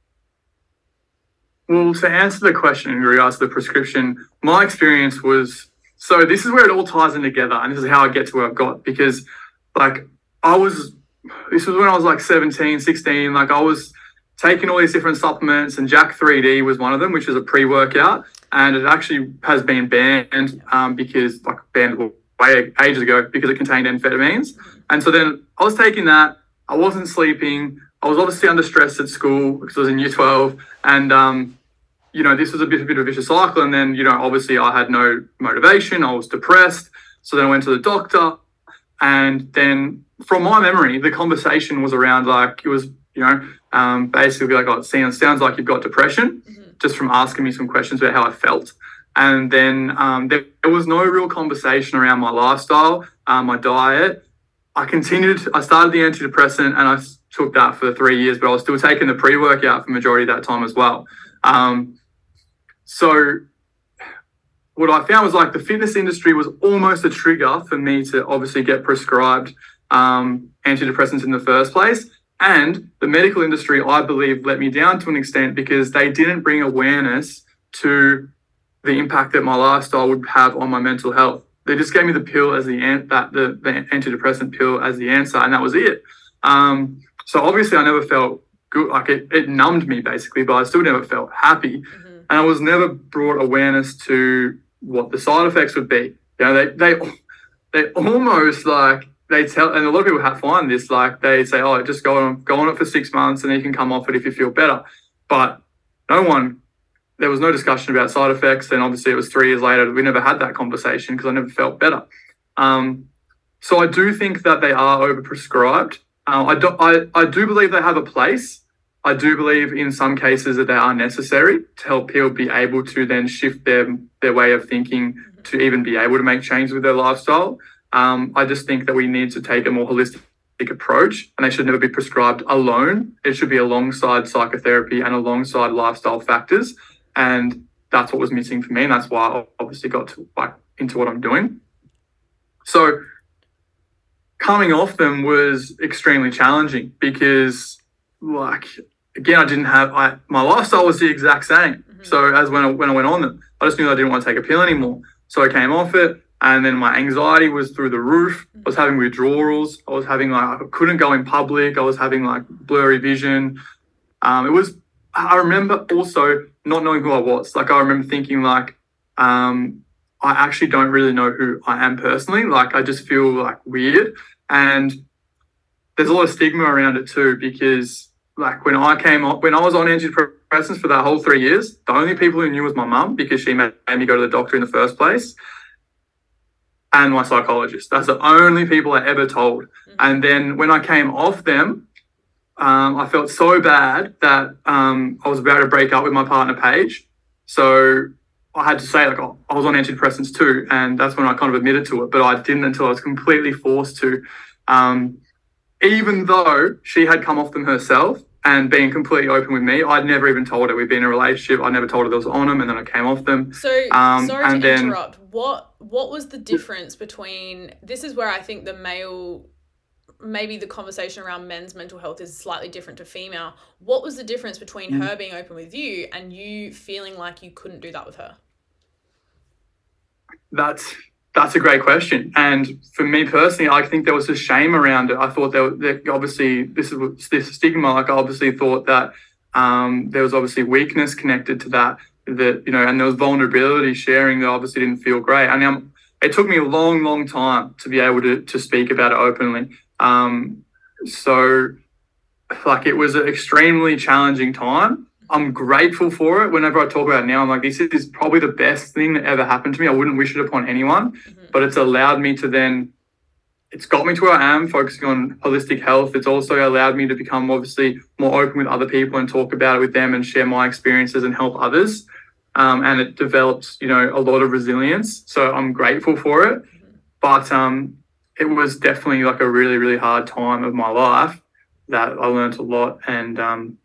Well, to answer the question in regards to the prescription, my experience was, so this is where it all ties in together, and this is how I get to where I've got, because this was when I was like 17, 16, like I was taking all these different supplements, and Jack 3D was one of them, which is a pre-workout, and it actually has been banned banned way ages ago because it contained amphetamines. And so then I was taking that, I wasn't sleeping, I was obviously under stress at school because I was in year 12, and this was a bit of a vicious cycle. And then obviously I had no motivation, I was depressed, so then I went to the doctor, and then from my memory the conversation was around like, it was basically like, it sounds like you've got depression, just from asking me some questions about how I felt. And then there was no real conversation around my lifestyle, my diet. I started the antidepressant, and I took that for 3 years, but I was still taking the pre-workout for the majority of that time as well. So what I found was like the fitness industry was almost a trigger for me to obviously get prescribed antidepressants in the first place. And the medical industry, I believe, let me down to an extent because they didn't bring awareness to the impact that my lifestyle would have on my mental health. They just gave me the pill as the antidepressant pill as the answer, and that was it. So obviously I never felt good. Like it numbed me basically, but I still never felt happy. And I was never brought awareness to what the side effects would be. They almost like, they tell, and a lot of people find this, like they say, oh, just go on it for 6 months and then you can come off it if you feel better. But there was no discussion about side effects. And obviously it was 3 years later, we never had that conversation because I never felt better. So I do think that they are overprescribed. I do believe they have a place. I do believe in some cases that they are necessary to help people be able to then shift their way of thinking to even be able to make changes with their lifestyle. I just think that we need to take a more holistic approach, and they should never be prescribed alone. It should be alongside psychotherapy and alongside lifestyle factors. And that's what was missing for me. And that's why I obviously got into what I'm doing. So coming off them was extremely challenging because again, I didn't have, my lifestyle was the exact same. So as when I went on them, I just knew I didn't want to take a pill anymore. So I came off it, and then my anxiety was through the roof. I was having withdrawals. I was having I couldn't go in public. I was having blurry vision. I remember also not knowing who I was. I remember thinking I actually don't really know who I am personally. I just feel weird. And there's a lot of stigma around it too, because when I was on antidepressants for that whole 3 years, the only people who knew was my mum, because she made me go to the doctor in the first place, and my psychologist. That's the only people I ever told. And then when I came off them, I felt so bad that I was about to break up with my partner, Paige. So I had to say, I was on antidepressants too, and that's when I kind of admitted to it. But I didn't until I was completely forced to. Even though she had come off them herself and being completely open with me, I'd never even told her we'd been in a relationship. I never told her that I was on them, and then I came off them. So, sorry to interrupt. What was the difference between, this is where I think maybe the conversation around men's mental health is slightly different to female. What was the difference between her being open with you and you feeling like you couldn't do that with her? That's a great question. And for me personally, I think there was a shame around it. I thought there obviously, this stigma, I obviously thought that there was obviously weakness connected to that, and there was vulnerability sharing that obviously didn't feel great. And it took me a long, long time to be able to speak about it openly. So it was an extremely challenging time. I'm grateful for it. Whenever I talk about it now, I'm this is probably the best thing that ever happened to me. I wouldn't wish it upon anyone, but it's allowed me to it's got me to where I am, focusing on holistic health. It's also allowed me to become obviously more open with other people and talk about it with them and share my experiences and help others. And it developed, a lot of resilience. So I'm grateful for it. But it was definitely a really, really hard time of my life that I learned a lot. And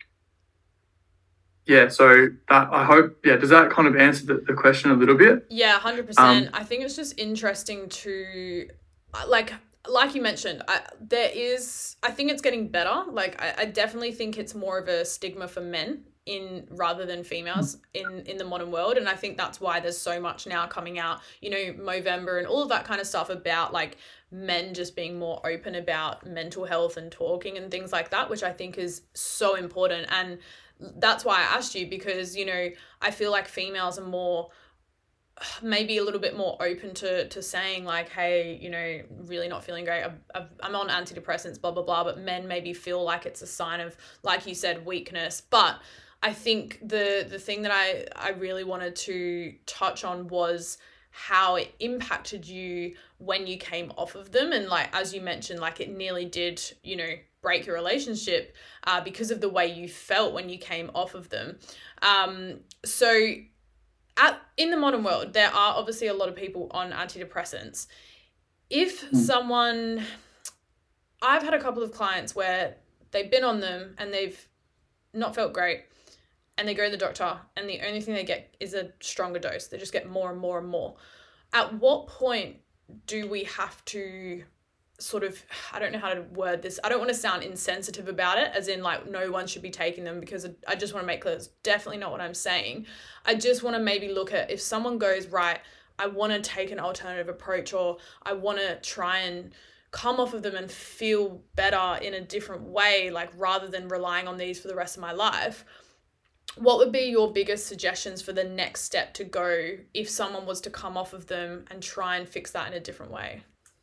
so that, I hope, does that kind of answer the question a little bit? Yeah, 100%. I think it's just interesting to, like you mentioned, I think it's getting better. I definitely think it's more of a stigma for men rather than females in the modern world. And I think that's why there's so much now coming out, Movember and all of that kind of stuff about men just being more open about mental health and talking and things like that, which I think is so important. And that's why I asked you, because, I feel like females are more, maybe a little bit more open to saying hey, really not feeling great. I'm on antidepressants, blah, blah, blah. But men maybe feel like it's a sign of, like you said, weakness. But I think the thing that I really wanted to touch on was how it impacted you when you came off of them. And as you mentioned, it nearly did, break your relationship because of the way you felt when you came off of them. So in the modern world, there are obviously a lot of people on antidepressants. If someone, I've had a couple of clients where they've been on them and they've not felt great, and they go to the doctor and the only thing they get is a stronger dose. They just get more and more and more. At what point do we have to sort of, I don't know how to word this. I don't want to sound insensitive about it, as in no one should be taking them, because I just want to make clear it's definitely not what I'm saying. I just want to maybe look at, if someone goes, right, I want to take an alternative approach, or I want to try and come off of them and feel better in a different way, rather than relying on these for the rest of my life. What would be your biggest suggestions for the next step to go if someone was to come off of them and try and fix that in a different way?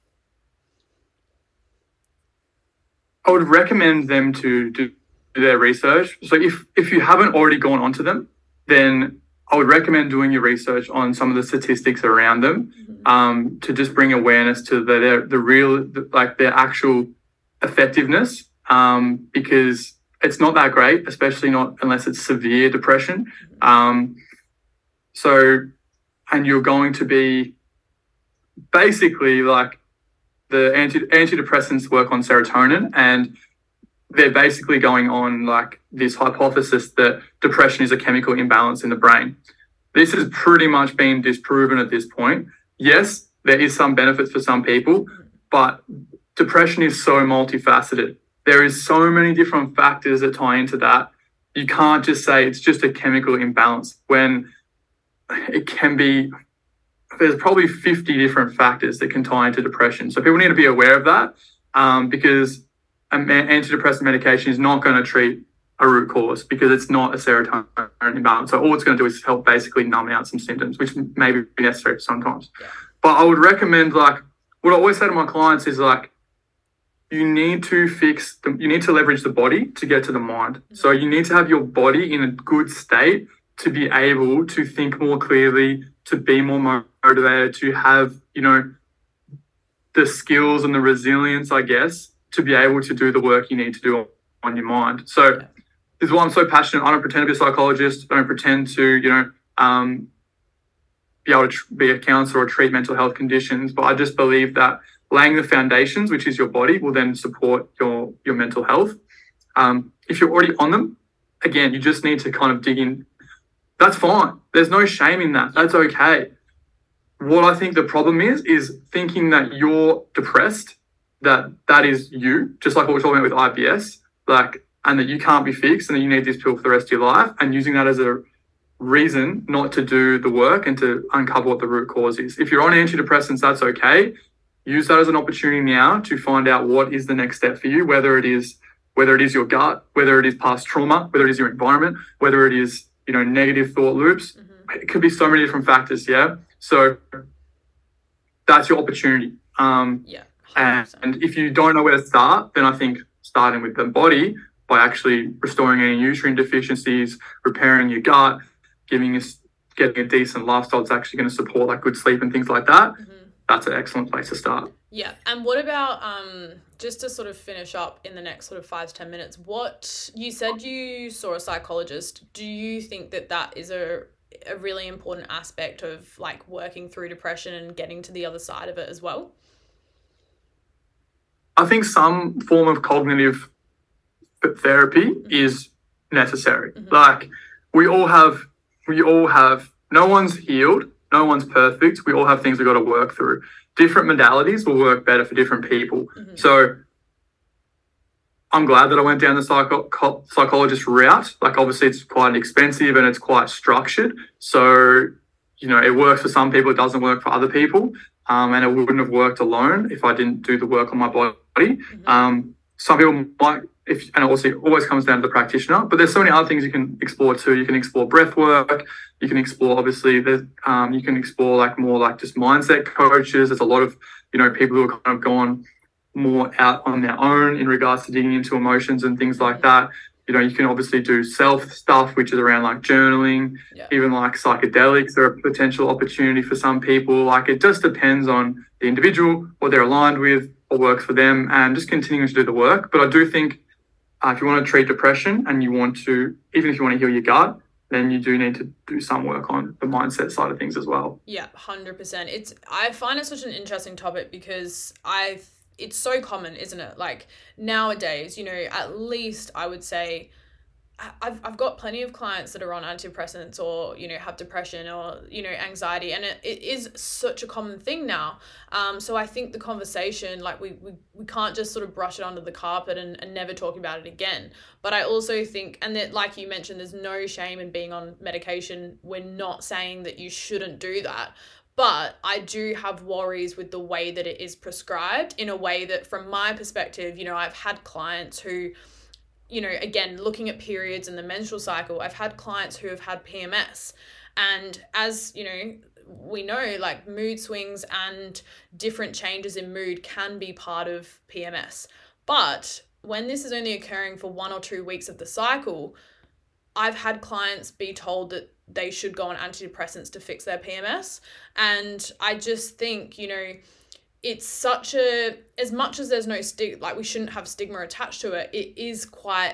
I would recommend them to do their research. So if you haven't already gone onto them, then I would recommend doing your research on some of the statistics around them, to just bring awareness to their actual effectiveness, because it's not that great, especially not unless it's severe depression. And you're going to be basically the antidepressants work on serotonin, and they're basically going on this hypothesis that depression is a chemical imbalance in the brain. This has pretty much been disproven at this point. Yes, there is some benefits for some people, but depression is so multifaceted. There is so many different factors that tie into that you can't just say it's just a chemical imbalance when it can be. There's probably 50 different factors that can tie into depression. So people need to be aware of that, because an antidepressant medication is not going to treat a root cause, because it's not a serotonin imbalance. So all it's going to do is help basically numb out some symptoms, which may be necessary sometimes. Yeah. But I would recommend, like, what I always say to my clients is, like, you need to leverage the body to get to the mind. Mm-hmm. So you need to have your body in a good state to be able to think more clearly, to be more motivated, to have, the skills and the resilience, I guess, to be able to do the work you need to do on your mind. So this is why I'm so passionate. I don't pretend to be a psychologist. I don't pretend to, be able to be a counselor or treat mental health conditions. But I just believe that laying the foundations, which is your body, will then support your mental health. If you're already on them, again, you just need to kind of dig in. That's fine. There's no shame in that. That's okay. What I think the problem is thinking that you're depressed, that is you, just like what we're talking about with IBS, and that you can't be fixed and that you need this pill for the rest of your life, and using that as a reason not to do the work and to uncover what the root cause is. If you're on antidepressants, that's okay. Use that as an opportunity now to find out what is the next step for you, whether it is your gut, whether it is past trauma, whether it is your environment, whether it is, negative thought loops. Mm-hmm. It could be so many different factors, yeah? So that's your opportunity. And if you don't know where to start, then I think starting with the body by actually restoring any nutrient deficiencies, repairing your gut, getting a decent lifestyle that's actually going to support like good sleep and things like that, that's an excellent place to start. Yeah. And what about, just to sort of finish up in the next sort of 5 to 10 minutes, what you said you saw a psychologist. Do you think that is a really important aspect of like working through depression and getting to the other side of it as well? I think some form of cognitive therapy is necessary. Mm-hmm. Like we all have, no one's healed, no one's perfect. We all have things we've got to work through. Different modalities will work better for different people. Mm-hmm. So I'm glad that I went down the psychologist route. Like obviously it's quite expensive and it's quite structured. So, it works for some people, it doesn't work for other people. And it wouldn't have worked alone if I didn't do the work on my body. Mm-hmm. Some people might, and obviously it always comes down to the practitioner, but there's so many other things you can explore too. You can explore breath work. You can explore, obviously, you can explore like more like just mindset coaches. There's a lot of, people who are kind of gone more out on their own in regards to digging into emotions and things like that. You can obviously do self stuff, which is around like journaling, even like psychedelics are a potential opportunity for some people. Like it just depends on the individual, what they're aligned with, what works for them, and just continuing to do the work. But I do think if you want to treat depression and even if you want to heal your gut, then you do need to do some work on the mindset side of things as well. Yeah, 100%. I find it such an interesting topic because it's so common, isn't it? Like nowadays, at least I would say I've got plenty of clients that are on antidepressants or, have depression or, anxiety, and it is such a common thing now. So I think the conversation, like we can't just sort of brush it under the carpet and never talk about it again. But I also think, and that, like you mentioned, there's no shame in being on medication. We're not saying that you shouldn't do that. But I do have worries with the way that it is prescribed, in a way that from my perspective, I've had clients who, again, looking at periods and the menstrual cycle, I've had clients who have had PMS. And as, we know, like mood swings and different changes in mood can be part of PMS. But when this is only occurring for 1 or 2 weeks of the cycle, I've had clients be told that they should go on antidepressants to fix their PMS. And I just think, it's such as much as there's no we shouldn't have stigma attached to it, it is quite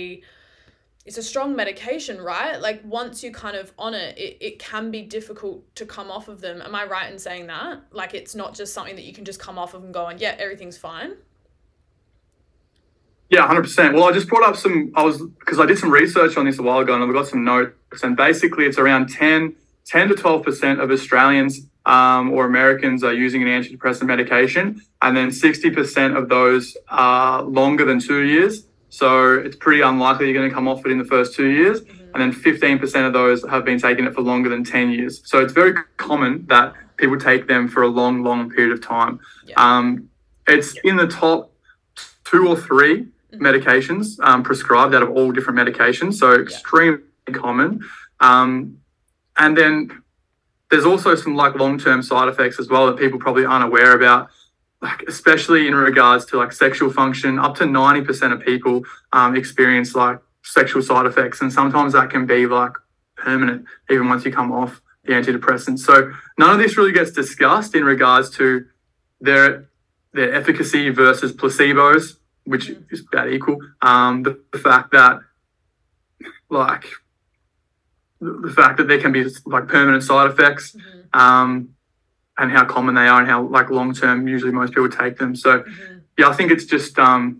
it's a strong medication, right? Like once you're kind of on it, it can be difficult to come off of them. Am I right in saying that? Like it's not just something that you can just come off of and go, and yeah, everything's fine. Yeah, 100%. Well, I just brought up because I did some research on this a while ago and we got some notes, and basically it's around 10 to 12% of Australians or Americans are using an antidepressant medication, and then 60% of those are longer than 2 years. So it's pretty unlikely you're going to come off it in the first 2 years. And then 15% of those have been taking it for longer than 10 years. So it's very common that people take them for a long, long period of time. It's in the top 2 or 3 medications prescribed out of all different medications. So extremely common. And then there's also some like long-term side effects as well that people probably aren't aware about, like especially in regards to like sexual function. Up to 90% of people experience like sexual side effects, and sometimes that can be like permanent even once you come off the antidepressants. So none of this really gets discussed in regards to their efficacy versus placebos, which is about equal. The fact that there can be like permanent side effects, and how common they are, and how like long term usually most people take them. So yeah, I think it's just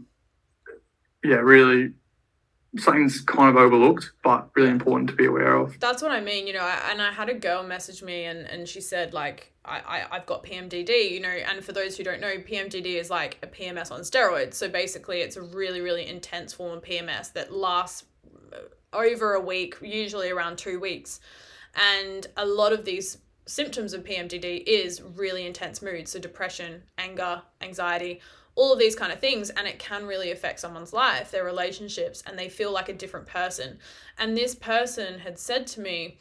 really something's kind of overlooked, but really important to be aware of. That's what I mean, you know. I had a girl message me and she said, like, I've got PMDD, you know, and for those who don't know, PMDD is like a PMS on steroids. So basically it's a really, really intense form of PMS that lasts over a week, usually around 2 weeks. And a lot of these symptoms of PMDD is really intense mood. So depression, anger, anxiety, all of these kind of things, and it can really affect someone's life, their relationships, and they feel like a different person. And this person had said to me,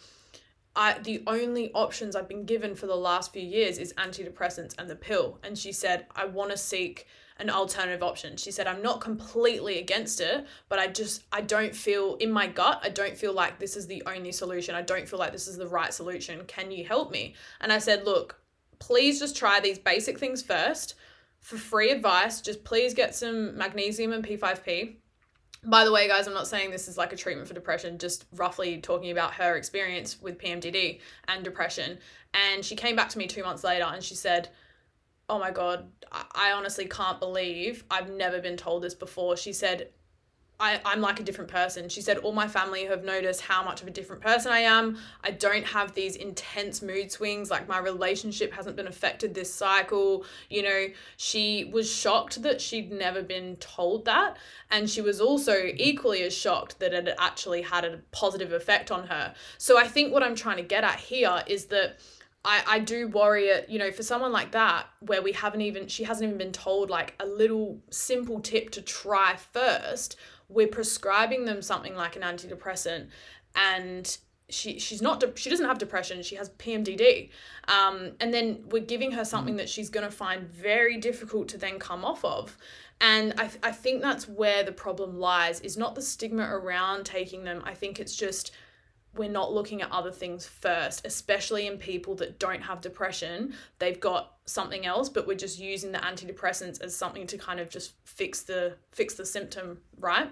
the only options I've been given for the last few years is antidepressants and the pill. And she said, I want to seek an alternative option. She said, I'm not completely against it, but I don't feel in my gut, I don't feel like this is the only solution. I don't feel like this is the right solution. Can you help me? And I said, look, please just try these basic things first. For free advice, just please get some magnesium and P5P. By the way, guys, I'm not saying this is like a treatment for depression, just roughly talking about her experience with PMDD and depression. And she came back to me 2 months later and she said, oh my God, I honestly can't believe I've never been told this before. She said, I'm like a different person. She said, all my family have noticed how much of a different person I am. I don't have these intense mood swings. Like my relationship hasn't been affected this cycle. You know, she was shocked that she'd never been told that. And she was also equally as shocked that it actually had a positive effect on her. So I think what I'm trying to get at here is that I do worry it, you know, for someone like that, where she hasn't even been told like a little simple tip to try first. We're prescribing them something like an antidepressant, and she doesn't have depression, she has PMDD. And then we're giving her something that she's going to find very difficult to then come off of. And I think that's where the problem lies, is not the stigma around taking them. I think it's just we're not looking at other things first, especially in people that don't have depression. They've got something else, but we're just using the antidepressants as something to kind of just fix the symptom, right?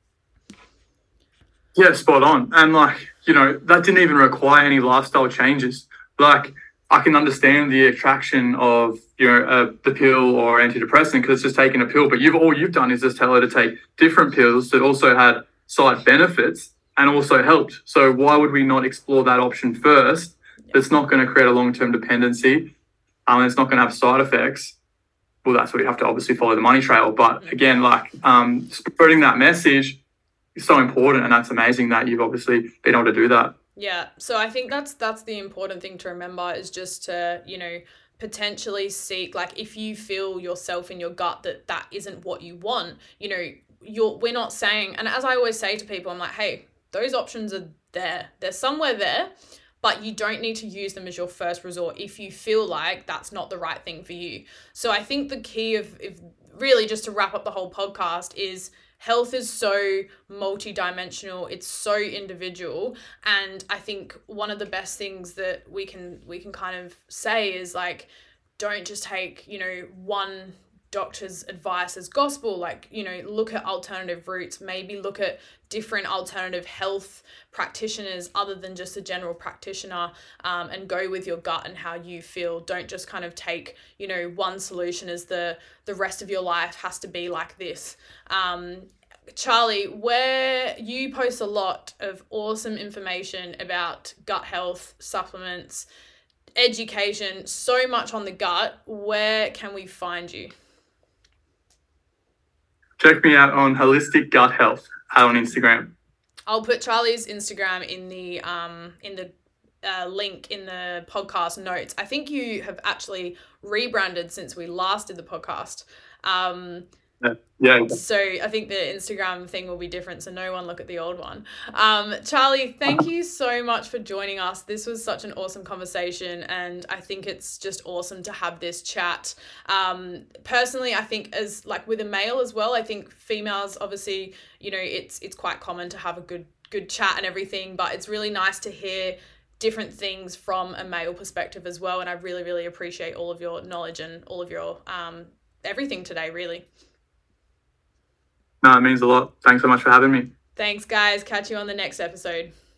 Yeah, spot on. And like, you know, that didn't even require any lifestyle changes. Like, I can understand the attraction of, you know, the pill or antidepressant because it's just taking a pill, but all you've done is just tell her to take different pills that also had side benefits and also helped. So why would we not explore that option first? That's not going to create a long-term dependency. It's not going to have side effects. Well, that's where you have to obviously follow the money trail. But again, like spreading that message is so important, and that's amazing that you've obviously been able to do that. Yeah. So I think that's the important thing to remember, is just to, you know, potentially seek, like, if you feel yourself in your gut that isn't what you want, you know, we're not saying, and as I always say to people, I'm like, hey, those options are there. They're somewhere there, but you don't need to use them as your first resort if you feel like that's not the right thing for you. So I think the key of really, just to wrap up the whole podcast, is health is so multi-dimensional. It's so individual. And I think one of the best things that we can kind of say is, like, don't just take, you know, one doctor's advice as gospel. Like, you know, look at alternative routes, maybe look at different alternative health practitioners other than just a general practitioner, and go with your gut and how you feel. Don't just kind of take, you know, one solution as the rest of your life has to be like this. Charlie, where you post a lot of awesome information about gut health, supplements, education, so much on the gut, where can we find you? check me out on Holistic Gut Health on Instagram. I'll put Charlie's Instagram in the link in the podcast notes. I think you have actually rebranded since we last did the podcast. Yeah. So I think the Instagram thing will be different, so no one look at the old one. Charlie, thank you so much for joining us. This was such an awesome conversation, and I think it's just awesome to have this chat. Personally, I think as like with a male as well, I think females, obviously, you know, it's quite common to have a good chat and everything, but it's really nice to hear different things from a male perspective as well. And I really, really appreciate all of your knowledge and all of your everything today, really. No, it means a lot. Thanks so much for having me. Thanks, guys. Catch you on the next episode.